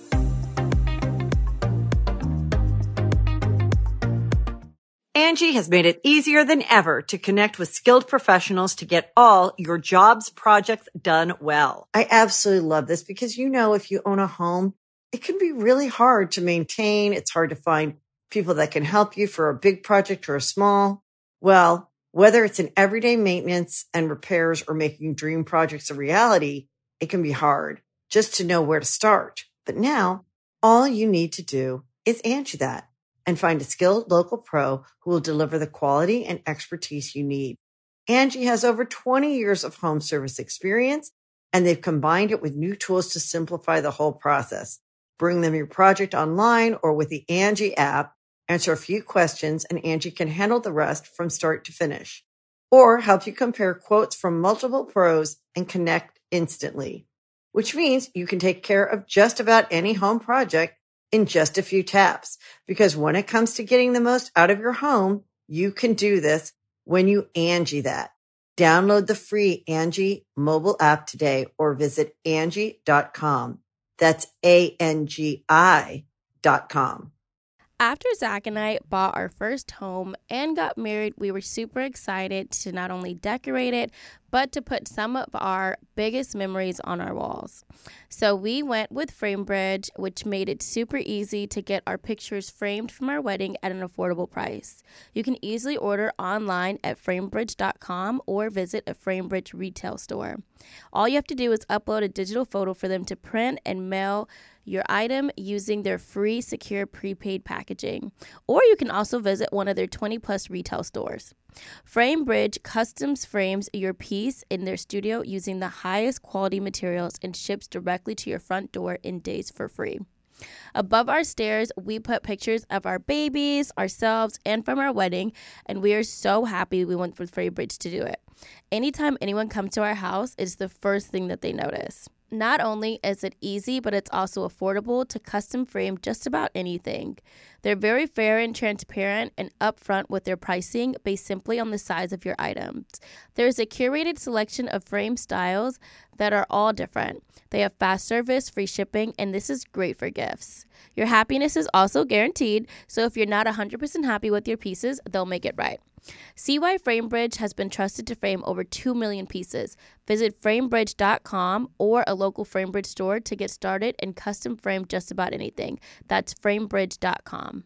Angie has made it easier than ever to connect with skilled professionals to get all your jobs projects done well. I absolutely love this because, you know, if you own a home, it can be really hard to maintain. It's hard to find people that can help you for a big project or a small. Well, whether it's in everyday maintenance and repairs or making dream projects a reality, it can be hard just to know where to start. But now all you need to do is Angie that and find a skilled local pro who will deliver the quality and expertise you need. Angie has over twenty years of home service experience, and they've combined it with new tools to simplify the whole process. Bring them your project online or with the Angie app, answer a few questions, and Angie can handle the rest from start to finish. Or help you compare quotes from multiple pros and connect instantly, which means you can take care of just about any home project in just a few taps. Because when it comes to getting the most out of your home, you can do this when you Angie that. Download the free Angie mobile app today or visit Angie dot com. That's A N G I dot com. After Zach and I bought our first home and got married, we were super excited to not only decorate it, but to put some of our biggest memories on our walls. So we went with FrameBridge, which made it super easy to get our pictures framed from our wedding at an affordable price. You can easily order online at framebridge dot com or visit a FrameBridge retail store. All you have to do is upload a digital photo for them to print and mail your item using their free secure prepaid packaging. Or you can also visit one of their twenty plus retail stores. FrameBridge customs frames your piece in their studio using the highest quality materials and ships directly to your front door in days for free. Above our stairs, we put pictures of our babies, ourselves, and from our wedding, and we are so happy we went with FrameBridge to do it. Anytime anyone comes to our house, it's the first thing that they notice. Not only is it easy, but it's also affordable to custom frame just about anything. They're very fair and transparent and upfront with their pricing based simply on the size of your items. There's a curated selection of frame styles that are all different. They have fast service, free shipping, and this is great for gifts. Your happiness is also guaranteed, so if you're not one hundred percent happy with your pieces, they'll make it right. See why FrameBridge has been trusted to frame over two million pieces. Visit framebridge dot com or a local FrameBridge store to get started and custom frame just about anything. That's framebridge dot com.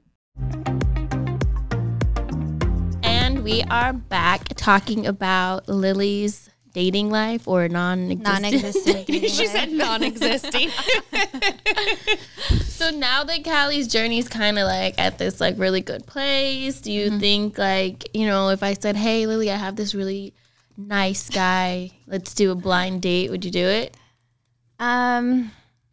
And we are back talking about Lily's dating life or non-existent. Non-existent dating She life. said non-existing. So now that Callie's journey is kind of like at this like really good place, do you think like, you know, if I said, hey, Lily, I have this really nice guy, let's do a blind date, would you do it? Um,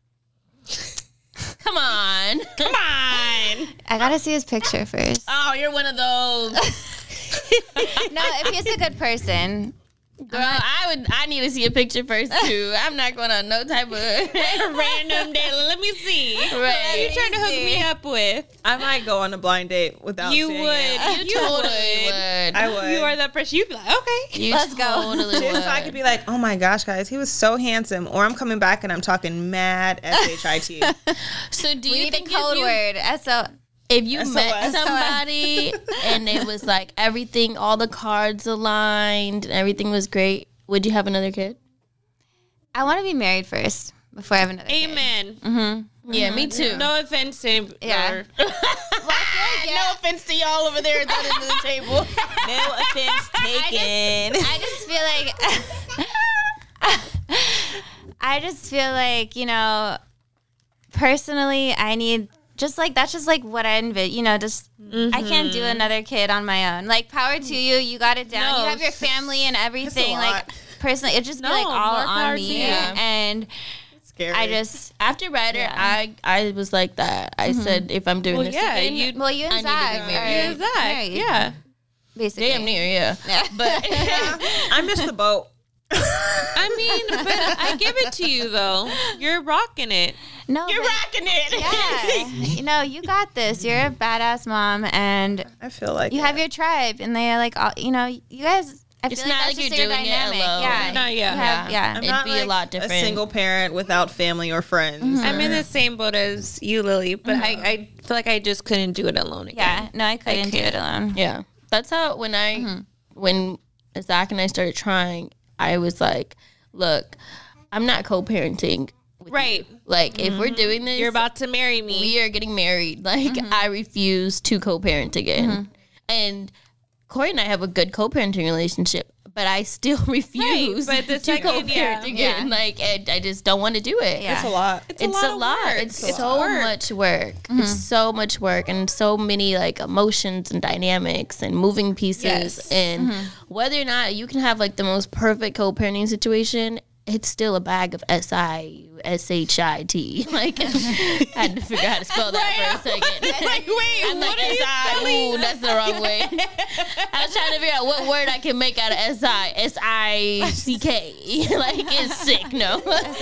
Come on. Come on. I gotta see his picture first. Oh, you're one of those. No, if he's a good person, Girl, I would. I need to see a picture first too. I'm not going on no type of random date. Let me see. Right. What are you trying to hook me up with? I might go on a blind date without You seeing would. it. You totally would. I would. You are that person. You'd be like, okay. You Let's go. totally Just would. so I could be like, oh my gosh, guys, he was so handsome. Or I'm coming back and I'm talking mad S H I T. So do We you need think a code if you, word. S O. if you S O met S. somebody and it was like everything, all the cards aligned, and everything was great, would you have another kid? I want to be married first before I have another kid. Amen. Mm-hmm. Yeah, me too. No offense to any- Yeah. or- Well, I feel like, yeah, No offense to y'all over there at the end of the table. No offense taken. I just feel like I just feel like, you know, personally, I need just like that's just like what I envision. You know, just I can't do another kid on my own. Like, power to you, you got it down. No, you have your family and everything. lot. Like, personally, it just be No, like all more power on to me, you. and Scary. I just After Ryder, I I was like that. I said if I'm doing Well, this yeah, again, you well, you and I need to Zach get are married. You Zach, married, yeah. basically. damn near, yeah. But I missed the boat. I mean, but I give it to you though. You're rocking it. No, you're but- rocking it. Yeah, you know, you got this. You're a badass mom, and I feel like you have your tribe, and they're like, all, you know, you guys. I It's feel not like, like that's you're just your doing it dynamic. alone. Yeah, You're not- yeah. you have- Yeah. yeah. I'm It'd not be like a lot different. A single parent without family or friends. I'm in the same boat as you, Lily, but I, I feel like I just couldn't do it alone again. Yeah, no, I couldn't do it alone. Yeah, that's how when I Mm-hmm. when Zach and I started trying, I was like, look, I'm not co-parenting. with Right. you. Like if we're doing this, You're about to marry me. we are getting married. Like Mm-hmm. I refuse to co-parent again. And Corey and I have a good co-parenting relationship, but I still refuse but the to second- co-parent yeah. again. Like and I just don't want to do it. Yeah. It's a lot. It's a It's lot. a of lot. work. It's It's so work. much work. Mm-hmm. It's so much work and so many like emotions and dynamics and moving pieces. Yes. And Mm-hmm. whether or not you can have like the most perfect co-parenting situation, it's still a bag of S I S H I T. Like I had to figure out how to spell that for a second. Like, wait, I'm what like are you S I. spelling? Ooh, that's the wrong way. I was trying to figure out what word I can make out of S I S I C K. Like it's sick. No.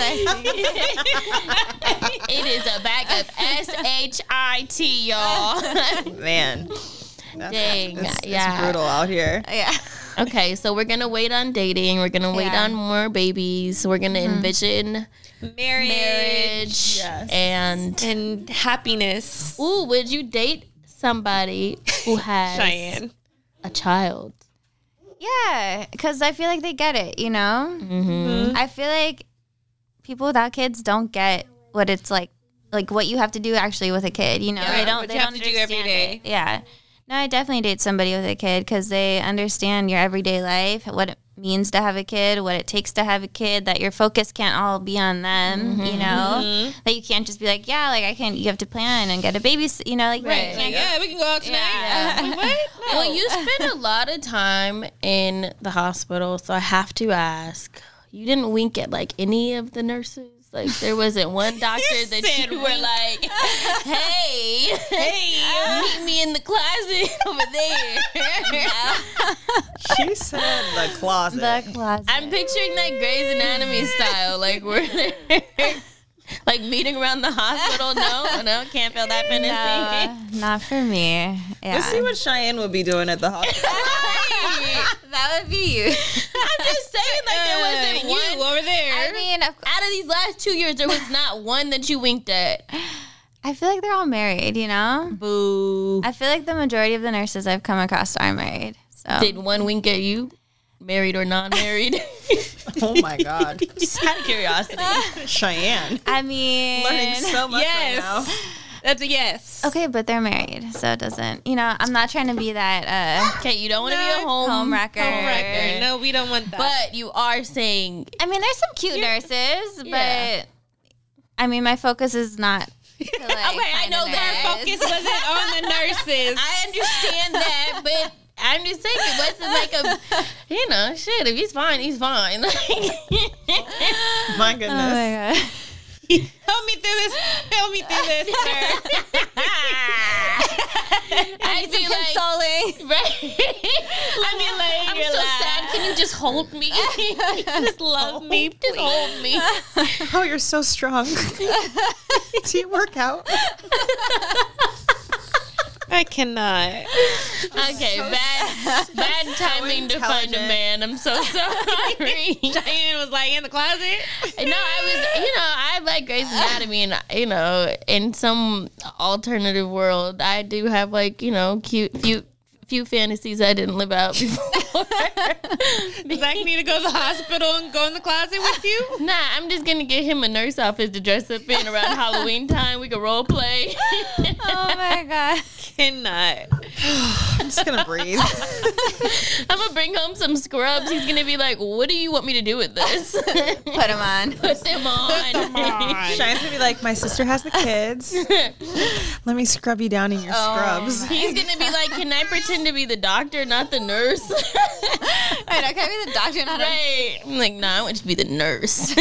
It is a bag of S H I T, y'all. Man. That's, Dang, it's, yeah. it's brutal out here. Yeah. Okay, so we're gonna wait on dating. We're gonna wait Yeah. on more babies. We're gonna envision Marriage. marriage Yes. and. And happiness. Ooh, would you date somebody who has Cheyenne. a child? Yeah, because I feel like they get it, you know? Mm-hmm. I feel like people without kids don't get what it's like, like what you have to do actually with a kid, you know? Yeah, they don't, what they you have don't to do every understand day. it. Yeah. No, I definitely date somebody with a kid because they understand your everyday life, what it means to have a kid, what it takes to have a kid, that your focus can't all be on them, Mm-hmm. you know? That you can't just be like, yeah, like I can, you have to plan and get a baby, you know? Like, Right. you Like, can't yeah, we can go out tonight. Yeah. Like, what? No. Well, you spend a lot of time in the hospital, so I have to ask. You didn't wink at like any of the nurses? Like there wasn't one doctor that said you were wink. like, "Hey, hey, meet me in the closet over there." She said the closet. the closet. I'm picturing that Grey's Anatomy style, like we're like meeting around the hospital. No, no, can't feel that fantasy. No, not for me. Yeah. Let's see what Cheyenne would be doing at the hospital. that would be you. I'm just saying, like there wasn't Uh, one. you over there. I mean, of- Out of these last two years, there was not one that you winked at. I feel like they're all married, you know? Boo. I feel like the majority of the nurses I've come across are married. So Did one wink at you? Married or non-married? Oh my God. Just out of curiosity. Cheyenne. I mean, Learning so much Yes. right now. That's a yes. okay, but they're married, so it doesn't. You know, I'm not trying to be that uh, Okay, you don't want to be a home, home wrecker. Home wrecker. No, we don't want that. But you are saying, I mean, there's some cute nurses, Yeah. but I mean, my focus is not. To, like, okay, I find know a that nurse. focus wasn't on the nurses. I understand that, but I'm just saying it wasn't like a, you know, shit, if he's fine, he's fine. My Oh goodness. my god. Help me through this. Help me through this, sir. I'd be consoling. like, right? I'd be like, I'm so laugh. sad. Can you just hold me? Just love me. Just hold me. Oh, you're so strong. Do you work out? I cannot. Okay, so bad bad timing to find a man. I'm so sorry. Cheyenne was like in the closet. No, I was, you know, I like Grey's Anatomy, and, you know, in some alternative world, I do have, like, you know, cute, few, few fantasies I didn't live out before. Does Zach need to go to the hospital and go in the closet with you? Nah, I'm just gonna get him a nurse outfit to dress up in around Halloween time. We can role play. Oh my god. Cannot. I'm just gonna breathe. I'm gonna bring home some scrubs. He's gonna be like, "What do you want me to do with this?" Put them on. Put them on. Come on. Cheyenne's gonna be like, my sister has the kids. Let me scrub you down in your Oh. scrubs. He's gonna be like, "Can I pretend to be the doctor, not the nurse?" Right, I can't be the doctor, not Right. I'm like, "Nah, I want you to be the nurse."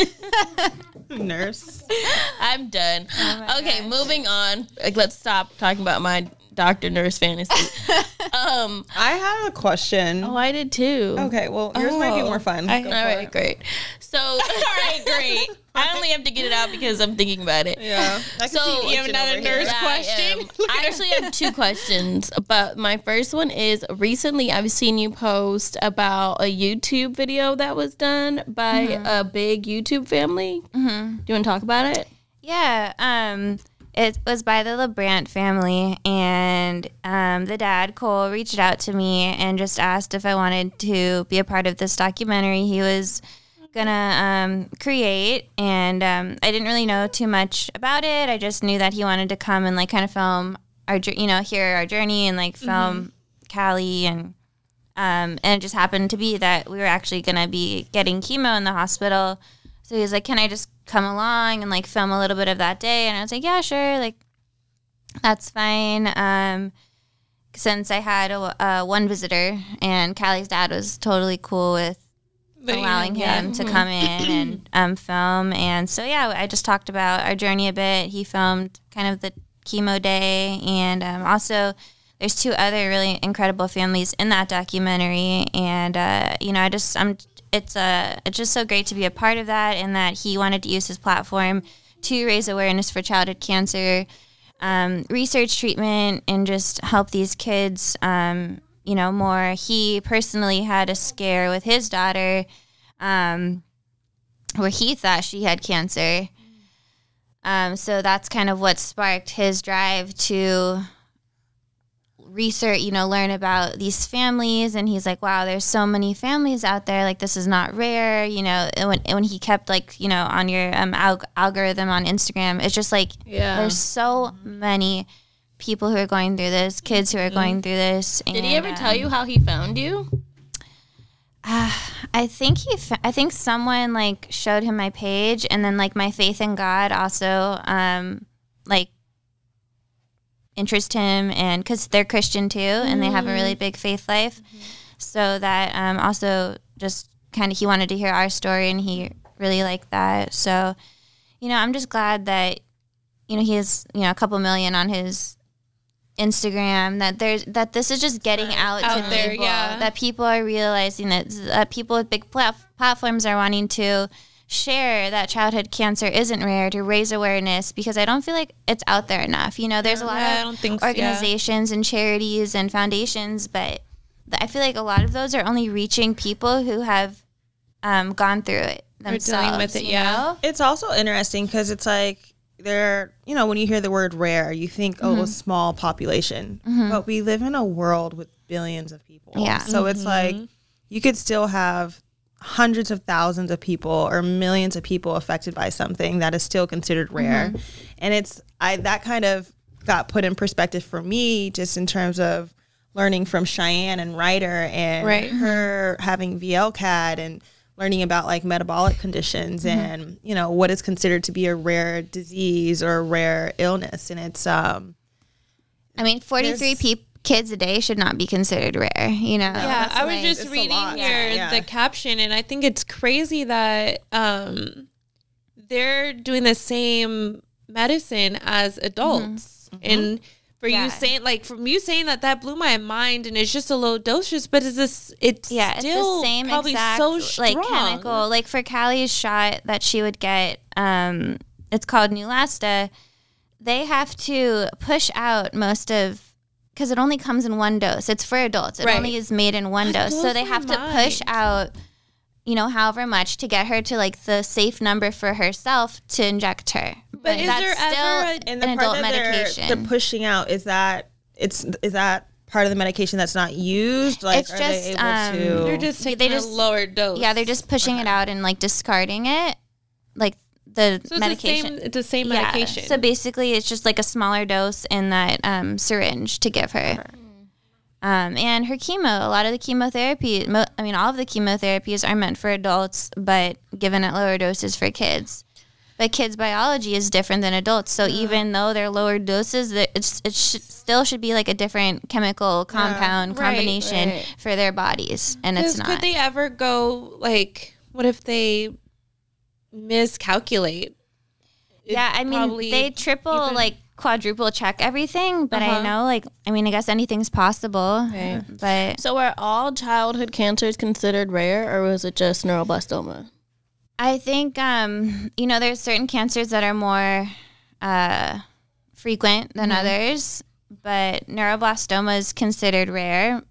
Nurse. I'm done. Oh Okay, gosh. moving on. Like, let's stop talking about my doctor nurse fantasy. um, I have a question. oh, I did too. Okay, well, yours might be Oh. more fun. I- Go All for right, it. great. So, all right, great. I only have to get it out because I'm thinking about it. Yeah. I can So, see you have itching another over here. nurse Yeah, question? I, am. I actually have two questions, but my first one is recently I've seen you post about a YouTube video that was done by Mm-hmm. a big YouTube family. Mm-hmm. Do you want to talk about it? Yeah, um, it was by the LeBrant family, and um, the dad, Cole, reached out to me and just asked if I wanted to be a part of this documentary he was gonna um, create, and um, I didn't really know too much about it. I just knew that he wanted to come and like kind of film our, jour- you know, hear our journey and like film Callie, and um, and it just happened to be that we were actually gonna be getting chemo in the hospital. So he was like, "Can I just come along and like film a little bit of that day?" And I was like, "Yeah, sure. Like, that's fine." Um, since I had a, uh, one visitor, and Callie's dad was totally cool with allowing him to come in and um, film. And so, yeah, I just talked about our journey a bit. He filmed kind of the chemo day, and um, also there's two other really incredible families in that documentary. And uh, you know, I just I'm. It's uh, it's just so great to be a part of that, and that he wanted to use his platform to raise awareness for childhood cancer, um, research treatment, and just help these kids, um, you know, more. He personally had a scare with his daughter um, where he thought she had cancer. Um, so that's kind of what sparked his drive to research, you know, learn about these families. And he's like, wow, there's so many families out there. Like, this is not rare, you know. And when, and when he kept like, you know, on your um, alg- algorithm on Instagram, it's just like, Yeah. there's so many people who are going through this, kids who are going through this. Did he and, ever tell um, you how he found you? Uh, I think he, fa- I think someone like showed him my page, and then like my faith in God also, um, like interest him, and because they're Christian too, and they have a really big faith life, so that um, also just kind of he wanted to hear our story, and he really liked that. So, you know, I'm just glad that, you know, he has, you know, a couple million on his Instagram, that there's that this is just getting out, Out to there, people, yeah. that people are realizing that, that people with big plat- platforms are wanting to share that childhood cancer isn't rare, to raise awareness, because I don't feel like it's out there enough. You know, there's a lot Yeah, I of don't think so, yeah. organizations and charities and foundations, but th- I feel like a lot of those are only reaching people who have um, gone through it dealing themselves. with it, you yeah. know? It's also interesting because it's like they're, you know, when you hear the word rare, you think, oh, a small population. But we live in a world with billions of people. Yeah. So it's like you could still have hundreds of thousands of people or millions of people affected by something that is still considered rare. And it's, I, that kind of got put in perspective for me just in terms of learning from Cheyenne and Ryder and Right. her having V L C A D and learning about like metabolic conditions and, you know, what is considered to be a rare disease or a rare illness. And it's, um, I mean, forty-three There's- peop kids a day should not be considered rare, you know? Yeah, That's I was like- just It's a reading lot. your Yeah. the caption, and I think it's crazy that um, they're doing the same medicine as adults, and for Yeah. you saying like from you saying that that blew my mind, and it's just a low dosage, but is this it's Yeah, still it's the same probably exact so strong. like chemical. Like for Callie's shot that she would get, um, it's called Neulasta. They have to push out most of because it only comes in one dose. It's for adults. It Right. only is made in one That dose, so blows they my have to push mind. out, you know, however much to get her to like the safe number for herself to inject her. But is that's there still ever a, in the an part adult that they're, medication. they're pushing out? Is that it's is that part of the medication that's not used? Like, It's are just, they able um, to? They're just taking They just- a lower dose. Yeah, they're just pushing it out and like discarding it, like the so it's medication. the same. It's the same Yeah. medication. So basically, it's just like a smaller dose in that um, syringe to give her. Um, and her chemo, a lot of the chemotherapy, mo- I mean, all of the chemotherapies are meant for adults, but given at lower doses for kids. But kids' biology is different than adults, so even though they're lower doses, that it's it sh- still should be like a different chemical compound Right, combination right. for their bodies, and it's 'Cause not. Could they ever go like? What if they miscalculate? It Yeah, I mean, probably- they triple, you could- like quadruple check everything, but Uh-huh. I know, like, I mean, I guess anything's possible. Right. But So are all childhood cancers considered rare, or was it just neuroblastoma? I think, um, you know, there's certain cancers that are more uh, frequent than Mm-hmm. others, but neuroblastoma is considered rare.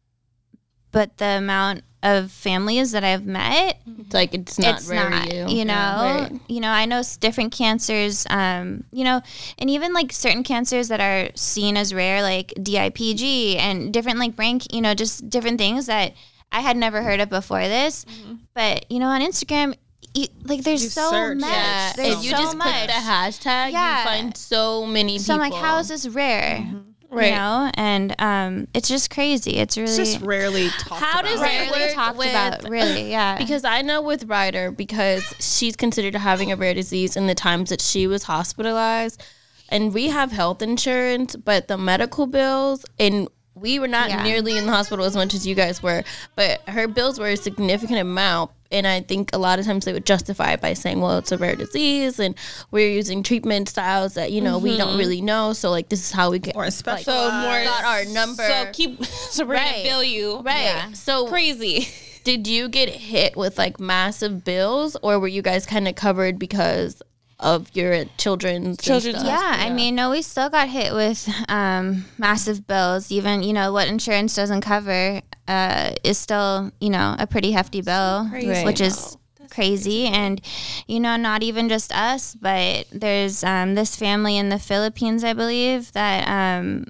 But the amount of families that I've met, It's like it's not it's rare not, to you. you know, Yeah, right. you know, I know s- different cancers, um, you know, and even like certain cancers that are seen as rare, like D I P G and different like brain, you know, just different things that I had never heard of before this. But, you know, on Instagram, you, like there's You so search, much. Yeah, There's if you so just much. click the hashtag, Yeah. you find so many so people. I'm like, how is this rare? Right. You know, and um, it's just crazy. It's really It's just rarely talked How about. does rarely it work talked with- about. Really, yeah. Because I know with Ryder, because she's considered having a rare disease in the times that she was hospitalized, and we have health insurance, but the medical bills, and we were not Yeah. nearly in the hospital as much as you guys were, but her bills were a significant amount. And I think a lot of times they would justify it by saying, well, it's a rare disease and we're using treatment styles that, you know, we don't really know. So, like, this is how we get Or like, special. So more got our number. So keep so we're Right. gonna bill you. Right. Yeah. So Crazy. did you get hit with like massive bills, or were you guys kind of covered because of your children's and Children's stuff? Yeah, I mean, no, we still got hit with um, massive bills. Even, you know, what insurance doesn't cover uh, is still, you know, a pretty hefty bill, crazy. which is crazy. And, you know, not even just us, but there's um, this family in the Philippines, I believe, that um,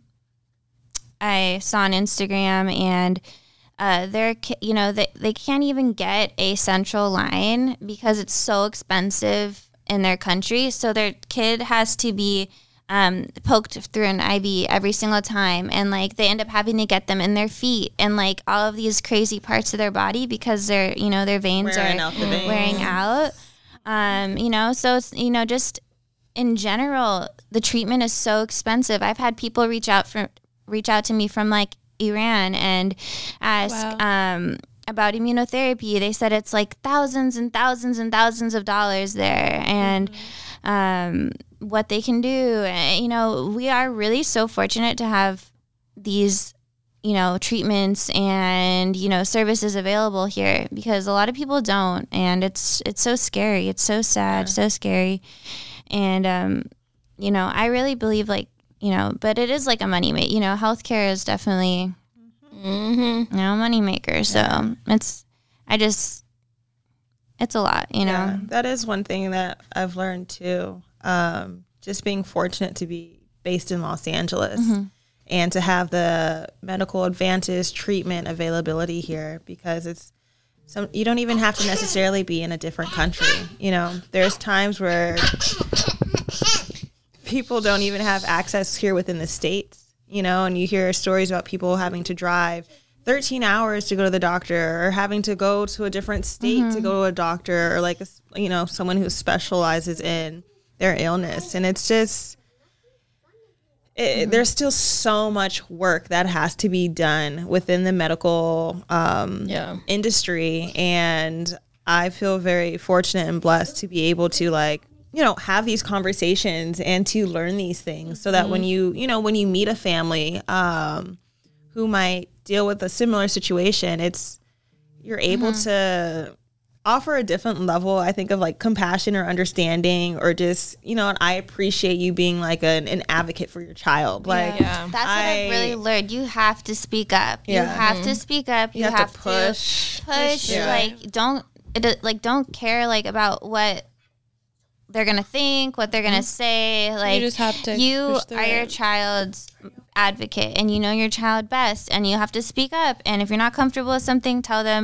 I saw on Instagram, and uh, they're, ki- you know, they, they can't even get a central line because it's so expensive in their country. So their kid has to be um, poked through an I V every single time. And like they end up having to get them in their feet and like all of these crazy parts of their body because their, you know, their veins Wearing are out the veins. wearing out. Um, you know, so it's, you know, just in general, the treatment is so expensive. I've had people reach out for reach out to me from like Iran and ask um, about immunotherapy. They said it's like thousands and thousands and thousands of dollars there, and um, what they can do. And, you know, we are really so fortunate to have these, you know, treatments and, you know, services available here because a lot of people don't, and it's it's so scary. It's so sad, so scary, and um, you know, I really believe like. You know, but it is like a money maker. You know, healthcare is definitely, Mm-hmm. you know, a money maker. So it's, I just, it's a lot. You know, Yeah, that is one thing that I've learned too. Um, just being fortunate to be based in Los Angeles Mm-hmm. and to have the medical advantage treatment availability here because it's some you don't even have to necessarily be in a different country. You know, there's times where people don't even have access here within the States, you know, and you hear stories about people having to drive thirteen hours to go to the doctor or having to go to a different state to go to a doctor or like, a, s- you know, someone who specializes in their illness. And it's just, it, there's still so much work that has to be done within the medical um, Yeah. industry. And I feel very fortunate and blessed to be able to like you know, have these conversations and to learn these things so that mm-hmm. when you, you know, when you meet a family um, who might deal with a similar situation, it's, you're able mm-hmm. to offer a different level, I think, of like compassion or understanding, or just, you know, and I appreciate you being like an, an advocate for your child. Like, yeah. That's I, what I've really learned. You have to speak up. Yeah. You have mm-hmm. to speak up. You, you have, have to push. To push. Yeah. Like, don't, it, like, don't care, like, about what they're going to think, what they're going to say. Like, you just have to You are your child's advocate, and you know your child best, and you have to speak up. And if you're not comfortable with something, tell them,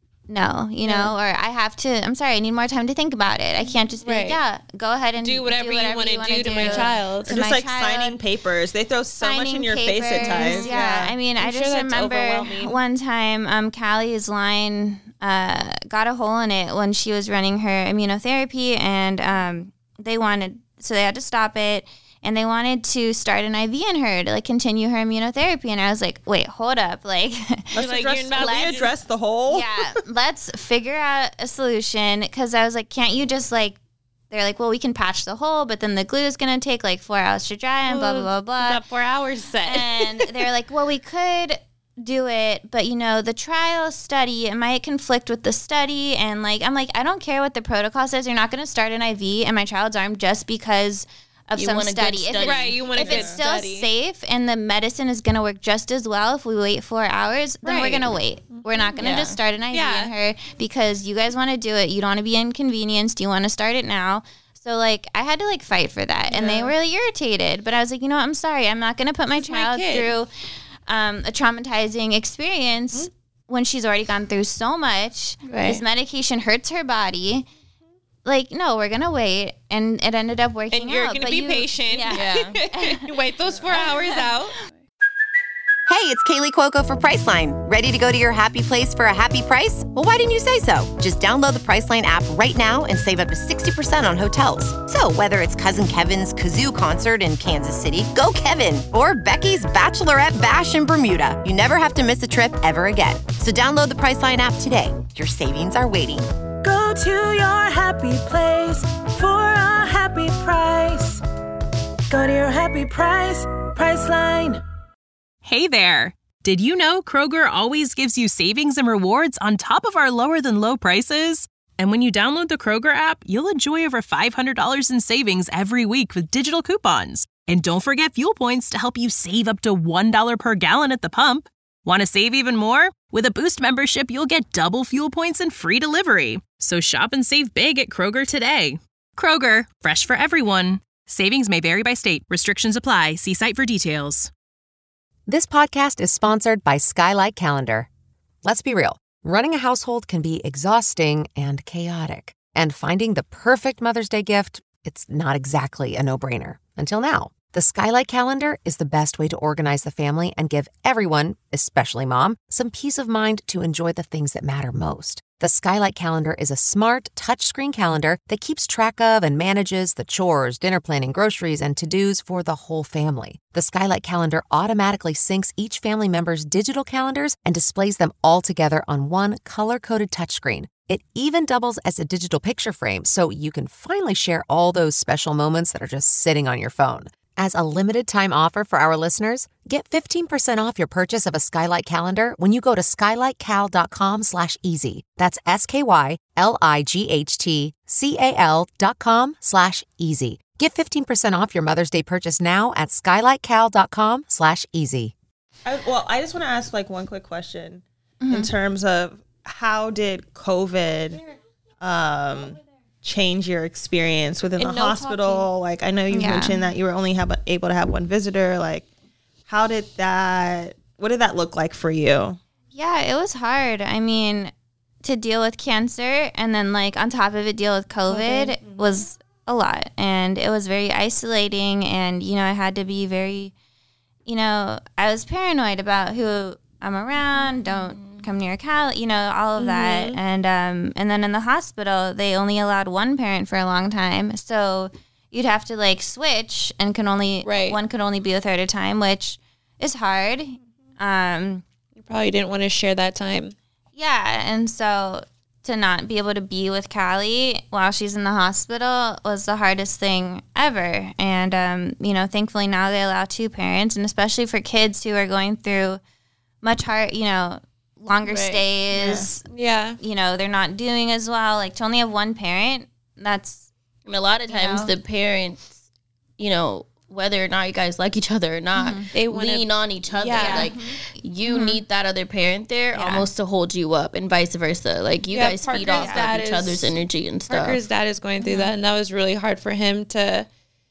no, you know, yeah. or I have to, I'm sorry, I need more time to think about it. I can't just be right. like, yeah, go ahead and do whatever, do whatever you want to do to my child. Or just like child. signing papers. They throw so signing much in your papers, face at times. Yeah, yeah. I mean, I'm I just sure remember one time um, Callie's line uh, got a hole in it when she was running her immunotherapy, and um, they wanted, so they had to stop it. And they wanted to start an I V in her to like continue her immunotherapy. And I was like, wait, hold up. Like, let's like, address, let's address the hole. Yeah, let's figure out a solution. Because I was like, can't you just like, they're like, well, we can patch the hole, but then the glue is going to take like four hours to dry and blah, blah, blah, blah. Got four hours set. And they're like, well, we could do it, but you know, the trial study, it might conflict with the study. And like, I'm like, I don't care what the protocol says. You're not going to start an I V in my child's arm just because of you some want study. study. If it's, right, you want if a good it's still study. safe and the medicine is going to work just as well if we wait four hours, then right. we're going to wait. We're not going to yeah. just start an I V yeah. in her because you guys want to do it. You don't want to be inconvenienced. You want to start it now. So, like, I had to, like, fight for that. Yeah. And they were really irritated. But I was like, you know what? I'm sorry. I'm not going to put my it's child my through um, a traumatizing experience mm-hmm. when she's already gone through so much. Right. This medication hurts her body. Like, no, we're going to wait. And it ended up working out. And you're going to be you, patient. Yeah. yeah. You wait those four hours out. Hey, it's Kaylee Cuoco for Priceline. Ready to go to your happy place for a happy price? Well, why didn't you say so? Just download the Priceline app right now and save up to sixty percent on hotels. So whether it's Cousin Kevin's Kazoo Concert in Kansas City, go Kevin, or Becky's Bachelorette Bash in Bermuda, you never have to miss a trip ever again. So download the Priceline app today. Your savings are waiting. Go to your happy place for a happy price. Go to your happy price, Priceline. Hey there! Did you know Kroger always gives you savings and rewards on top of our lower-than-low prices? And when you download the Kroger app, you'll enjoy over five hundred dollars in savings every week with digital coupons. And don't forget fuel points to help you save up to one dollar per gallon at the pump. Want to save even more? With a Boost membership, you'll get double fuel points and free delivery. So shop and save big at Kroger today. Kroger, fresh for everyone. Savings may vary by state. Restrictions apply. See site for details. This podcast is sponsored by Skylight Calendar. Let's be real. Running a household can be exhausting and chaotic. And finding the perfect Mother's Day gift, it's not exactly a no-brainer. Until now. The Skylight Calendar is the best way to organize the family and give everyone, especially mom, some peace of mind to enjoy the things that matter most. The Skylight Calendar is a smart, touchscreen calendar that keeps track of and manages the chores, dinner planning, groceries, and to-dos for the whole family. The Skylight Calendar automatically syncs each family member's digital calendars and displays them all together on one color-coded touchscreen. It even doubles as a digital picture frame, so you can finally share all those special moments that are just sitting on your phone. As a limited-time offer for our listeners, get fifteen percent off your purchase of a Skylight Calendar when you go to skylightcal.com slash easy. That's S-K-Y-L-I-G-H-T-C-A-L dot com slash easy. Get fifteen percent off your Mother's Day purchase now at skylightcal.com slash easy. I, well, I just want to ask like one quick question mm-hmm. in terms of how did COVID um, change your experience within and the no hospital? Talking. Like, I know you yeah. mentioned that you were only have, able to have one visitor. Like, how did that, what did that look like for you? Yeah, it was hard. I mean, to deal with cancer and then, like, on top of it, deal with COVID okay. mm-hmm. was a lot. And it was very isolating. And, you know, I had to be very, you know, I was paranoid about who I'm around. Don't mm-hmm. come near Cal, you know, all of that. Mm-hmm. And um, and then in the hospital, they only allowed one parent for a long time. So you'd have to, like, switch and can only, right. one could only be with her at a time, which is hard. Um, you probably didn't want to share that time. Yeah. And so to not be able to be with Callie while she's in the hospital was the hardest thing ever. And, um, you know, thankfully now they allow two parents, and especially for kids who are going through much hard, you know, longer Right. stays. Yeah. You know, they're not doing as well. Like, to only have one parent, that's... And a lot of times you know, the parents, you know, whether or not you guys like each other or not, Mm-hmm. they lean on each other. Yeah. Like, you Mm-hmm. need that other parent there Yeah. almost to hold you up, and vice versa. Like, you Yeah, guys feed Parker's off dad of each is- other's energy and stuff. Parker's dad is going through that, and that was really hard for him to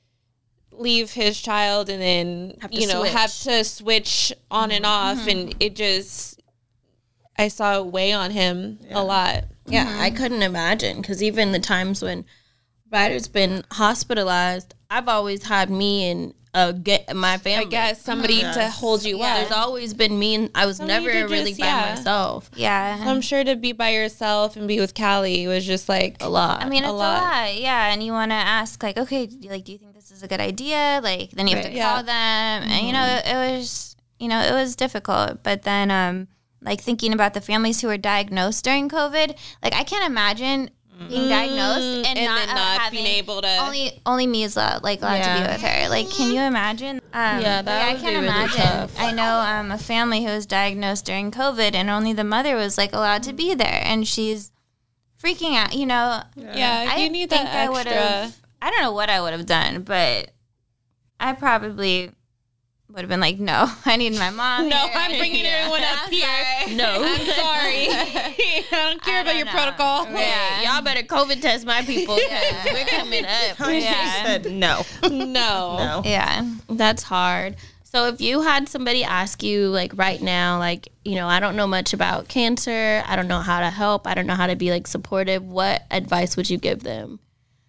leave his child and then, Have to you know, switch. have to switch on and off. And it just, I saw it weigh on him a lot. Yeah, Mm-hmm. I couldn't imagine, because even the times when Ryder's been hospitalized, I've always had me and uh, get my family. I guess somebody to hold you Yeah, up. there's always been me, and I was Somebody never to really just- by yeah. myself. Yeah. So I'm sure to be by yourself and be with Callie was just like A lot. I mean, it's a a lot. lot. Yeah. And you want to ask, like, okay, do you- like, do you think this is a good idea? Like, then you have to Right. call Yeah. them. And, you know, it, it was, you know, it was difficult. But then, um, like, thinking about the families who were diagnosed during COVID, like, I can't imagine being diagnosed and, and not, then uh, not having being able to- only only me is allowed, like allowed to Yeah. be with her. Like, can you imagine? Um, Yeah, that like, I would can't be really imagine. tough. I know um, a family who was diagnosed during COVID, and only the mother was like allowed to be there, and she's freaking out. You know, Yeah, I you need think that I would extra. have. I don't know what I would have done, but I probably would have been like, no, I need my mom. No, here. I'm bringing everyone up I'm here. sorry. No. I'm sorry. I don't care I about don't your know. protocol. Yeah. Y'all better COVID test my people, because we're coming up. Yeah. said no. No. No. Yeah. That's hard. So if you had somebody ask you, like, right now, like, you know, I don't know much about cancer, I don't know how to help, I don't know how to be, like, supportive, what advice would you give them?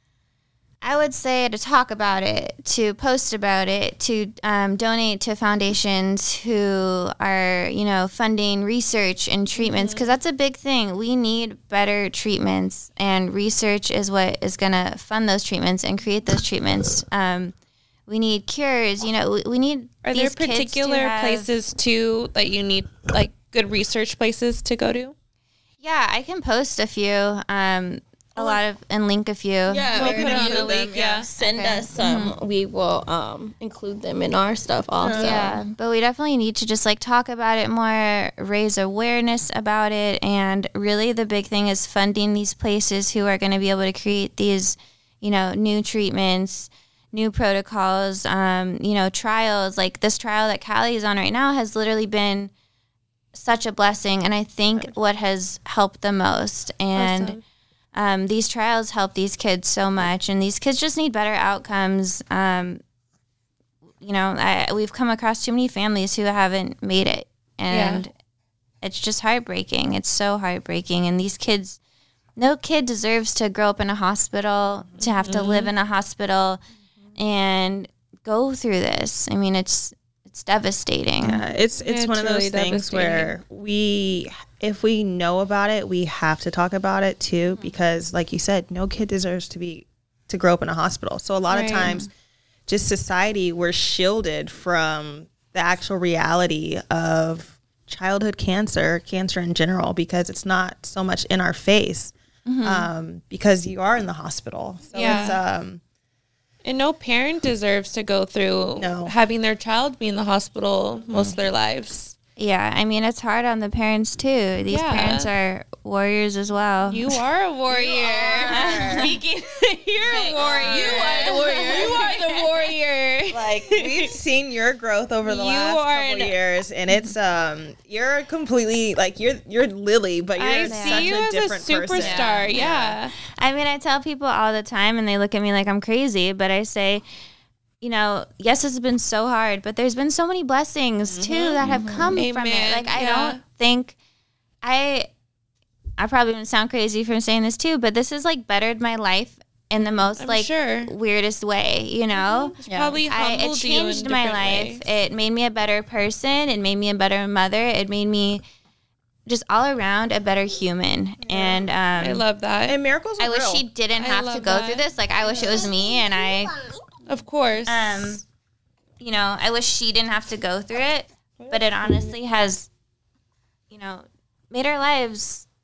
I would say to talk about it, to post about it, to um, donate to foundations who are, you know, funding research and treatments, because that's a big thing. We need better treatments, and research is what is going to fund those treatments and create those treatments. Um, we need cures. You know, we, we need. Are there these kids to particular have- places too that you need, like good research places to go to? Yeah, I can post a few. Um, a lot of and link a few. Yeah, We'll put it on the link, yeah. Send Okay. us some. We will um, include them in our stuff also. Yeah, but we definitely need to just like talk about it more, raise awareness about it, and really the big thing is funding these places who are going to be able to create these, you know, new treatments, new protocols, um, you know, trials. Like this trial that Callie is on right now has literally been such a blessing, and I think what has helped the most. And Awesome. um, these trials help these kids so much, and these kids just need better outcomes. Um, you know, I, we've come across too many families who haven't made it, and Yeah. it's just heartbreaking. It's so heartbreaking, and these kids, no kid deserves to grow up in a hospital, to have to live in a hospital, and go through this. I mean, it's it's devastating. Yeah, it's it's It's one of really those things devastating. where we, if we know about it, we have to talk about it too, because like you said, no kid deserves to be to grow up in a hospital. So a lot Right. of times, just society, we're shielded from the actual reality of childhood cancer, cancer in general, because it's not so much in our face, um, because you are in the hospital. So Yeah. it's um. And no parent deserves to go through No. having their child be in the hospital most of their lives. Yeah, I mean, it's hard on the parents too. These Yeah. parents are warriors as well. You are a warrior. Speaking, you're a warrior. You are the warrior. You are the warrior. Like we've seen your growth over the You last are couple an- years, and it's um you're completely like you're you're Lily, but you're I such see you a as a different person. superstar. Yeah. I mean, I tell people all the time, and they look at me like I'm crazy, but I say, you know, yes, it's been so hard, but there's been so many blessings too that have come from it. Amen. Like, I Yeah. don't think I, I probably gonna sound crazy for saying this too, but this has like bettered my life in the most I'm like sure. weirdest way, you know? It's probably I, it humbled you in changed my different life. ways. It made me a better person. It made me a better mother. It made me just all around a better human. And um, I love that. And miracles are I wish real. she didn't I have to love go that. through this. Like, I wish it was me, and I, Of course. um, you know, I wish she didn't have to go through it. But it honestly has, you know, made our lives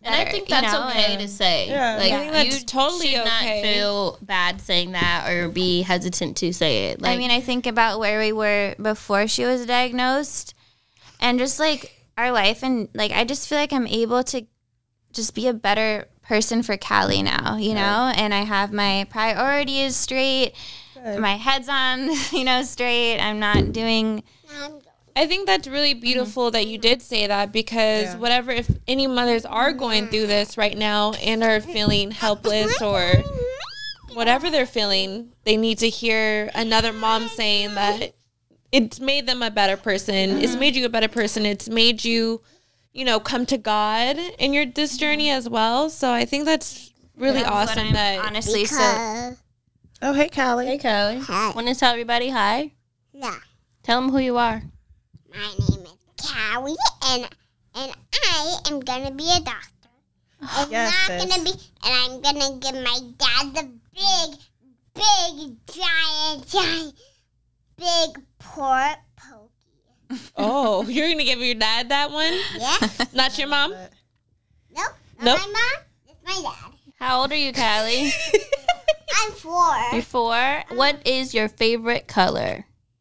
And I think that's you know, okay and- to say. Yeah. Like, I think that's you totally should okay. not feel bad saying that or be hesitant to say it. Like, I mean, I think about where we were before she was diagnosed and just like our life. And like, I just feel like I'm able to just be a better person for Callie now, you know? And I have my priorities straight. Good. My head's on, you know, straight. I'm not doing. I think that's really beautiful that you did say that because Yeah. whatever, if any mothers are going through this right now and are feeling helpless or whatever they're feeling, they need to hear another mom saying that it's made them a better person. It's made you a better person. It's made you, you know, come to God in your this journey as well. So I think that's really That's what awesome I'm that honestly so. Oh, hey, Callie. hey, Callie. Hi. Want to tell everybody hi? Yeah. Tell them who you are. My name is Callie, and and I am gonna be a doctor. I'm Yes, not sis. gonna be, and I'm gonna give my dad the big, big, giant, giant, big pork pokey. oh, you're gonna give your dad that one? Yeah? Not your mom? Nope. Not Nope. my mom. It's my dad. How old are you, Callie? I'm four. You're four. What is your favorite color?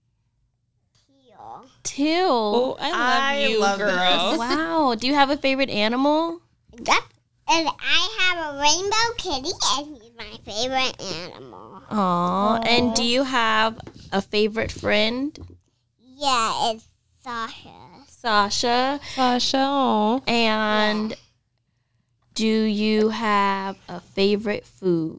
Teal. Teal. Oh, I love I you, love girl. this. Wow. Do you have a favorite animal? Yep. And I have a rainbow kitty, and he's my favorite animal. Aw. And do you have a favorite friend? Yeah, it's Sasha. Sasha. Sasha. aw. And do you have a favorite food?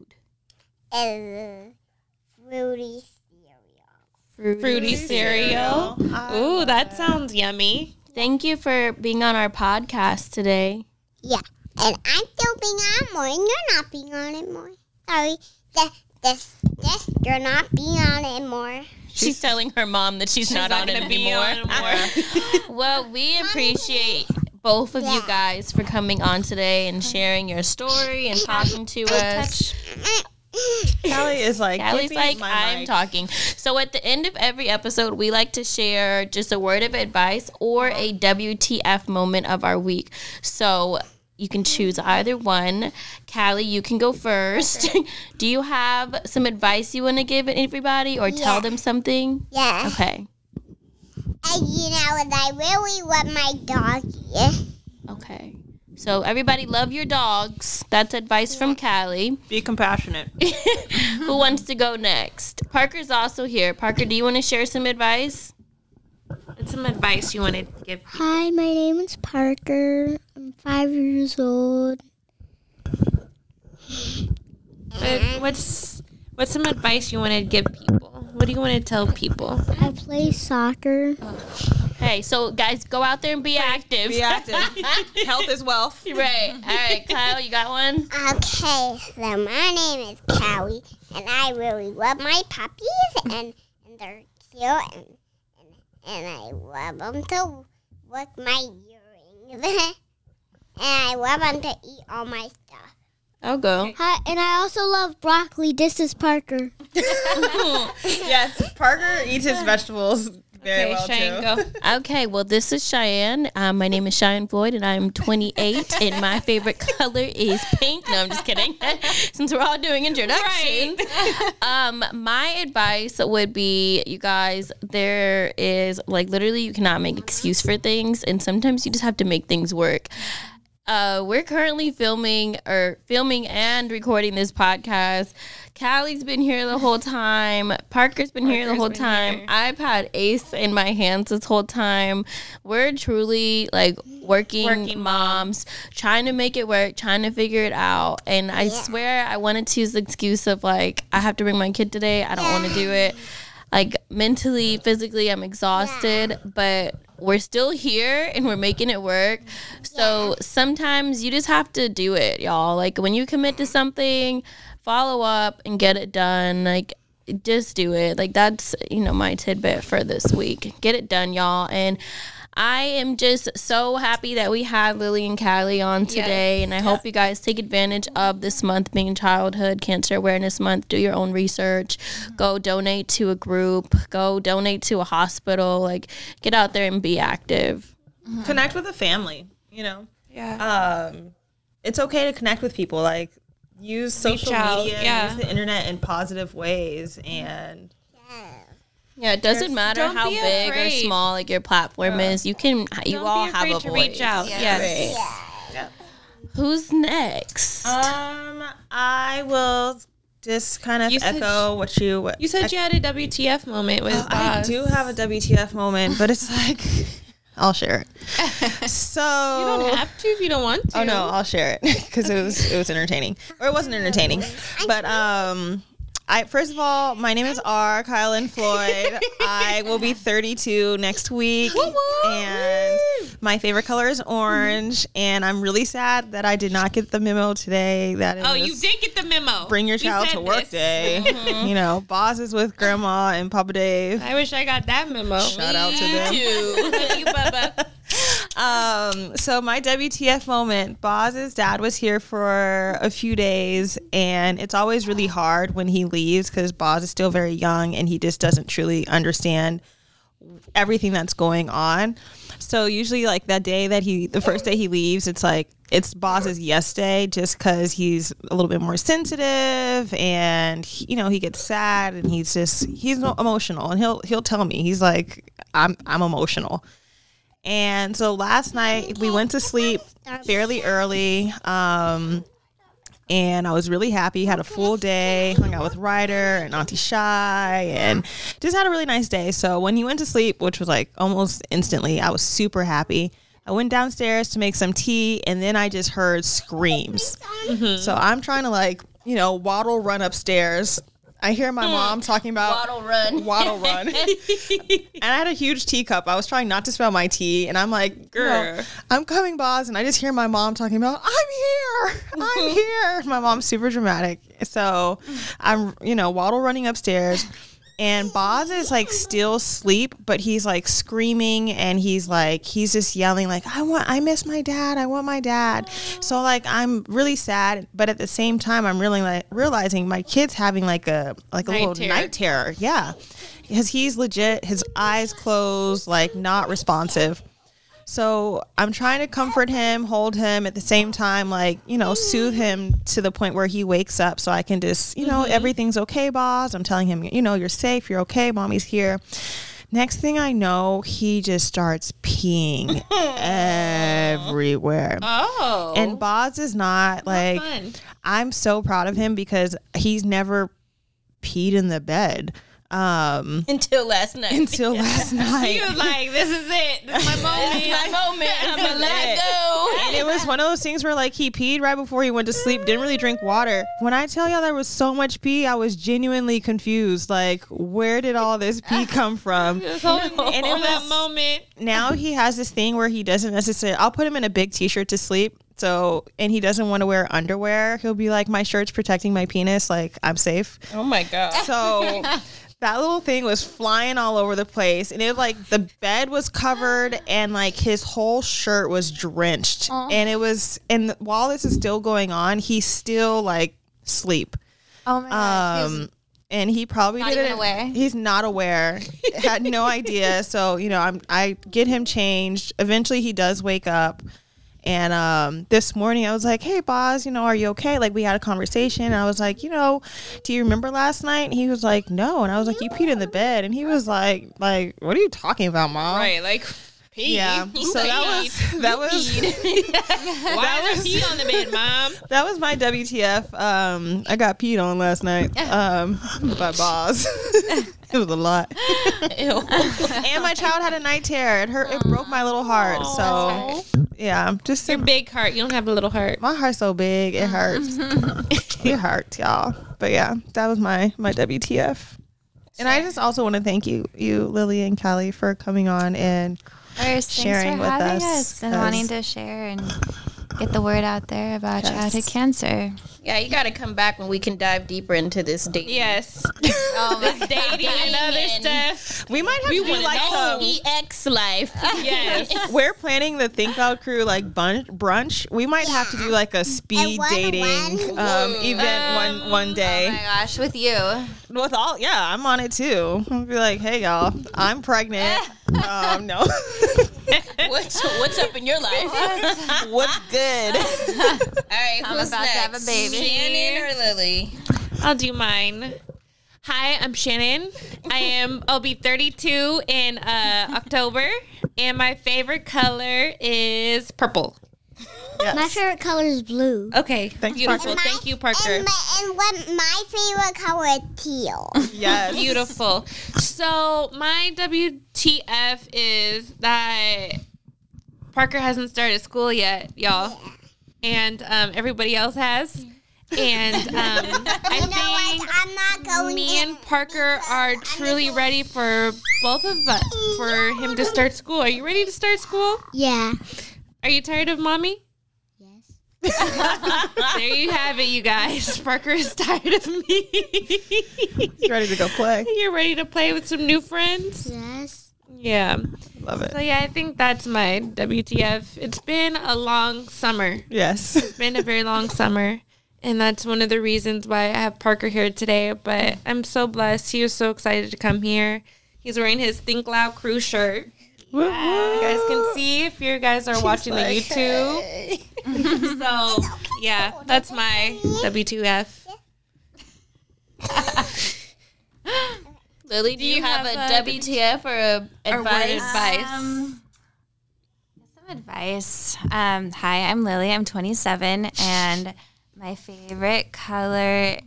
It's fruity cereal. Fruity cereal. Ooh, that sounds yummy. Thank you for being on our podcast today. Yeah, and I'm still being on more, and you're not being on it more. Sorry, this, this, this, you're not being on it more. She's telling her mom that she's, not, on it gonna be anymore. on it Well, we appreciate both of you Yeah. guys for coming on today and sharing your story and talking to us. Callie is like, Callie's give me like, my I'm mic. talking. So at the end of every episode, we like to share just a word of advice or a W T F moment of our week. So you can choose either one. Callie, you can go first. Do you have some advice you want to give everybody or tell Yeah. them something? Yeah. Okay. And you know, and I really love my doggy. Okay. So everybody love your dogs. That's advice from Callie. Be compassionate. Who wants to go next? Parker's also here. Parker, do you want to share some advice? What's some advice you want to give? Hi, my name is Parker. I'm five years old. What, what's what's some advice you want to give people? What do you want to tell people? I play soccer. Okay, so guys, go out there and be active. Be active. Health is wealth. Right. All right, Kyle, you got one? Okay, so my name is Callie, and I really love my puppies, and, and they're cute, and, and, and I love them to lick my earrings, and I love them to eat all my stuff. I'll go. Hi, and I also love broccoli. This is Parker. Yes, Parker eats his vegetables very Okay, well Cheyenne, too. go. Okay, well, this is Cheyenne. Um, my name is Cheyenne Floyd, and I'm twenty-eight, and my favorite color is pink. No, I'm just kidding. Since we're all doing introductions. Um, my advice would be, you guys, there is, like, literally you cannot make excuse for things, and sometimes you just have to make things work. Uh, we're currently filming or filming and recording this podcast. Callie's been here the whole time. Parker's been here the Parker's whole been time. here. I've had Ace in my hands this whole time. We're truly like working, Working moms, trying to make it work, trying to figure it out. And I swear I wanted to use the excuse of like, I have to bring my kid today. I don't want to do it. Like mentally, physically, I'm exhausted, but we're still here and we're making it work. So sometimes you just have to do it, y'all. Like when you commit to something, follow up and get it done. Like just do it. Like that's, you know, my tidbit for this week. Get it done, y'all. And I am just so happy that we had Lily and Callie on today, Yes. and I hope you guys take advantage of this month being Childhood Cancer Awareness Month. Do your own research. Go donate to a group. Go donate to a hospital. Like, get out there and be active. Connect with a family, you know. Yeah. Um, it's okay to connect with people. Like, use social out, media, yeah. use the internet in positive ways, and Yeah, it doesn't matter Don't how be big afraid. or small like your platform is. You can, you Don't all be have afraid a to voice. reach out. Yes. Yes. Who's next? um, I will just kind of You said- echo what you. What, You said I, you had a W T F moment with Oh, I Boz. do have a W T F moment, but it's like I'll share it. So You don't have to if you don't want to. Oh no, I'll share it because it was it was entertaining, or it wasn't entertaining, but um. I, first of all, my name is R. Kylan Floyd. I will be thirty-two next week, and my favorite color is orange. And I'm really sad that I did not get the memo today. That it Oh, was you did get the memo. bring your You child said to work this. day. Mhm. You know, Boz is with Grandma and Papa Dave. I wish I got that memo. Shout out to them. Love you, Bubba. Um, so my W T F moment, Boz's dad was here for a few days, and it's always really hard when he leaves because Boz is still very young and he just doesn't truly understand everything that's going on. So usually like that day that he, the first day he leaves, it's like, it's Boz's yes day just because he's a little bit more sensitive and, he, you know, he gets sad and he's just, he's emotional, and he'll, he'll tell me, he's like, I'm, I'm emotional. And so last night we went to sleep fairly early, um, and I was really happy. Had a full day, hung out with Ryder and Auntie Shy, and just had a really nice day. So when he went to sleep, which was like almost instantly, I was super happy. I went downstairs to make some tea, and then I just heard screams. Mm-hmm. So I'm trying to like, you know, waddle run upstairs. I hear my mom talking about Waddle run. waddle run. And I had a huge teacup. I was trying not to spill my tea, and I'm like, girl, I'm coming, Boz. And I just hear my mom talking about, I'm here, I'm here. My mom's super dramatic. So I'm, you know, waddle running upstairs. And Boz is like still asleep, but he's like screaming, and he's like, he's just yelling like, I want, I miss my dad. I want my dad. So like, I'm really sad, but at the same time, I'm really like realizing my kid's having like a, like a Night little terror. night terror. Yeah. Because he's legit, his eyes closed, like not responsive. So I'm trying to comfort him, hold him at the same time, like, you know, soothe him to the point where he wakes up so I can just, you know, Mm-hmm. everything's okay, Boz. I'm telling him, you know, you're safe, you're okay, mommy's here. Next thing I know, he just starts peeing everywhere. Oh. And Boz is not like, fun. I'm so proud of him because he's never peed in the bed. Um, Until last night. until last night. He was like, this is it. This is my moment. This is my moment. I'm gonna let it. go. And it was one of those things where like he peed right before he went to sleep, didn't really drink water. When I tell y'all there was so much pee, I was genuinely confused. Like, where did all this pee come from? This whole, And it whole that was- moment. Now he has this thing where he doesn't necessarily, I'll put him in a big t-shirt to sleep. So, and he doesn't want to wear underwear. He'll be like, my shirt's protecting my penis. Like, I'm safe. Oh my God. So that little thing was flying all over the place, and it was like the bed was covered, and like his whole shirt was drenched. Aw. And it was, and while this is still going on, he's still like sleep. Oh my gosh. Um, he's- and he probably Not didn't. even aware? He's not aware. Had no idea. So you know, I'm I get him changed. Eventually, he does wake up. And um, this morning I was like, hey, Boz, you know, are you okay? Like, we had a conversation. And I was like, you know, do you remember last night? And he was like, no. And I was like, you peed in the bed. And he was like, like, what are you talking about, Mom? Right, like, pee. Yeah. You So that peed. was, that was, Why is there pee on the bed, Mom? that was my W T F. Um, I got peed on last night um, by Boz. It was a lot. Ew. And my child had a night terror. It hurt. It broke my little heart. So, yeah, just Your big heart. You don't have a little heart. my heart's so big, it hurts. It hurts, y'all. But yeah, that was my my W T F. And I just also want to thank you, you Lily and Callie, for coming on and First, sharing thanks for with having us, us and 'cause- wanting to share and get the word out there about Yes. childhood cancer. Yeah, you got to come back when we can dive deeper into this dating. Yes. Oh my This dating and other and- stuff. we might have We to do wanna like know. some. E X life. Yes. We're planning the Think Loud Crew like bunch, brunch. We might have to do like a speed one dating one. um, event one one Oh day. my gosh, with you. With all, yeah, I'm on it too. I'll be like, hey y'all, I'm pregnant. um, no. what's what's up in your life? What's good? All right, I'm who's about next? to have a baby. Shannon or Lily? I'll do mine. Hi, I'm Shannon. I am. I'll be thirty-two in uh, October, and my favorite color is purple. Yes. My favorite color is blue. Okay, Thanks, beautiful. My, Thank you, Parker. And my, and what my favorite color is teal. Yes. Beautiful. So my W T F is that Parker hasn't started school yet, y'all, yeah. and um, everybody else has. And um, I you know think I'm not going me and Parker are truly ready for both of us, for him to start school. Are you ready to start school? Yeah. Are you tired of mommy? There you have it, you guys. Parker is tired of me. He's ready to go play. You're ready to play with some new friends? Yes. Yeah. Love it. So, yeah, I think that's my W T F. It's been a long summer. Yes. It's been a very long summer. And that's one of the reasons why I have Parker here today. But I'm so blessed. He was so excited to come here. He's wearing his Think Loud Crew shirt. Yeah, you guys can see if you guys are She's watching like, the YouTube. Hey. So, yeah, that's my W two F. Lily, do you, you have, have a W T F or a advice? Or advice? Um, some advice. Um, hi, I'm Lily. I'm twenty-seven, and my favorite color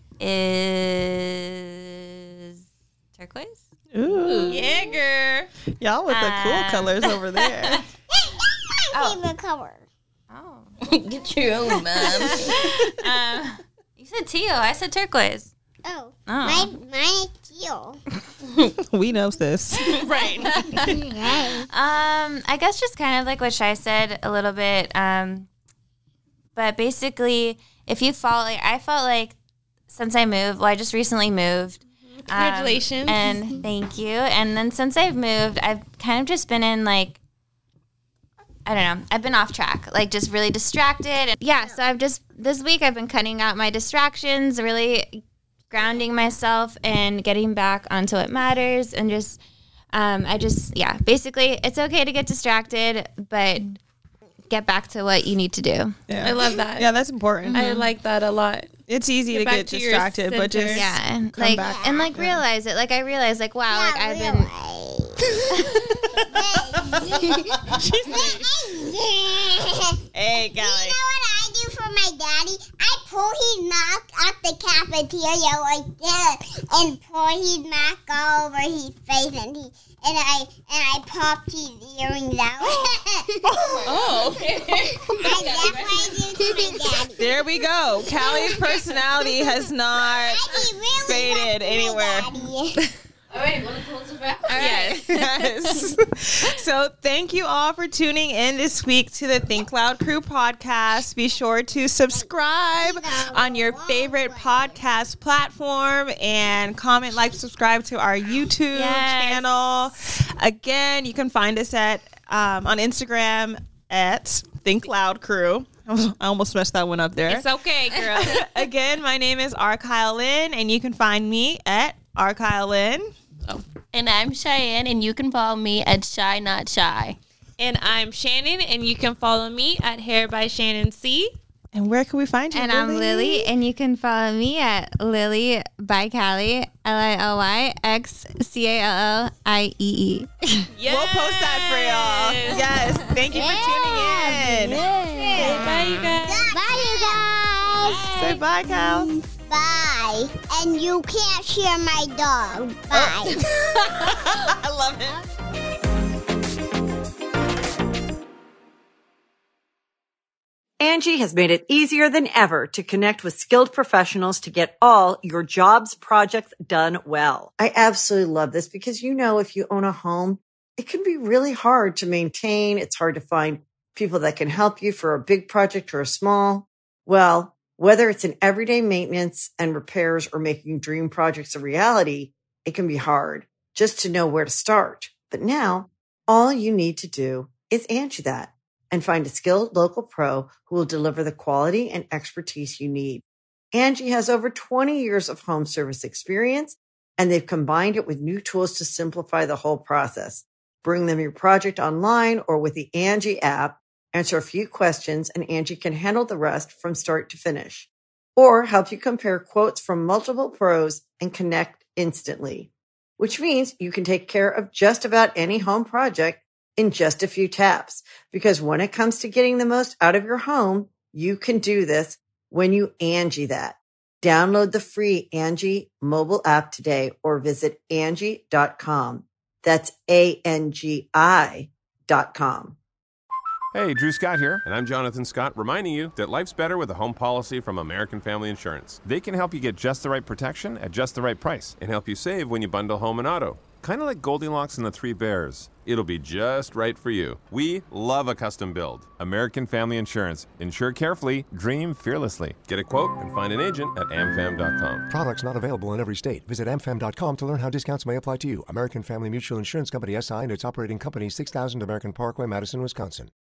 is turquoise. Ooh. Yeah, girl. Y'all with the cool uh, colors over there. Hey, that's my favorite color. Oh. Get your own, Mom. um, you said teal. I said turquoise. Oh. oh. My, mine is teal. We know this. Right. um, I guess just kind of like what Shai said a little bit. Um, but basically, if you fall, like, I felt like since I moved, well, I just recently moved. Congratulations. Um, and thank you. And then since I've moved, I've kind of just been in like, I don't know, I've been off track, like just really distracted. And yeah, so I've just, this week I've been cutting out my distractions, really grounding myself and getting back onto what matters. And just, um, I just, yeah, basically it's okay to get distracted, but get back to what you need to do. Yeah. I love that. Yeah, that's important. I like that a lot. It's easy get to get to distracted, but just yeah, come like back. and like yeah. realize it. Like I realized, like wow, yeah, like I've realize. been. Hey, Callie. You know what I do for my daddy? I pull his mask out the cafeteria like this, and pour his mask all over his face, and he and I and I popped his earrings out. Oh, okay. That's what I do to my daddy. There we go. Callie's personality has not really faded anywhere. All right, want to close it back? Yes. yes. So thank you all for tuning in this week to the Think Loud Crew podcast. Be sure to subscribe on your favorite podcast platform and comment, like, subscribe to our YouTube yes. channel. Again, you can find us at um, on Instagram at Think Loud Crew. I almost messed that one up there. It's okay, girl. Again, my name is Arkyle Lynn, and you can find me at Arkyle Lynn. Oh. And I'm Cheyenne, and you can follow me at Shy Not Shy. And I'm Shannon, and you can follow me at Hair by Shannon C. And where can we find you, And Lily? I'm Lily, and you can follow me at Lily by Callie, L I L Y X C A L L I E E. Yes. We'll post that for y'all. Yes. Thank you yeah. for tuning in. Yeah. Say bye, you guys. Bye, you guys. Say bye, Cal. Bye. And you can't share my dog. Bye. I love it. Angie has made it easier than ever to connect with skilled professionals to get all your jobs projects done well. I absolutely love this because, you know, if you own a home, it can be really hard to maintain. It's hard to find people that can help you for a big project or a small. Well, whether it's in everyday maintenance and repairs or making dream projects a reality, it can be hard just to know where to start. But now, all you need to do is Angie that and find a skilled local pro who will deliver the quality and expertise you need. Angie has over twenty years of home service experience, and they've combined it with new tools to simplify the whole process. Bring them your project online or with the Angie app. Answer a few questions and Angie can handle the rest from start to finish. Or help you compare quotes from multiple pros and connect instantly. Which means you can take care of just about any home project in just a few taps. Because when it comes to getting the most out of your home, you can do this when you Angie that. Download the free Angie mobile app today or visit Angie dot com. That's A N G I dot com. Hey, Drew Scott here, and I'm Jonathan Scott, reminding you that life's better with a home policy from American Family Insurance. They can help you get just the right protection at just the right price and help you save when you bundle home and auto. Kind of like Goldilocks and the Three Bears. It'll be just right for you. We love a custom build. American Family Insurance. Insure carefully, dream fearlessly. Get a quote and find an agent at am fam dot com. Products not available in every state. Visit am fam dot com to learn how discounts may apply to you. American Family Mutual Insurance Company, S I and its operating company, six thousand American Parkway, Madison, Wisconsin.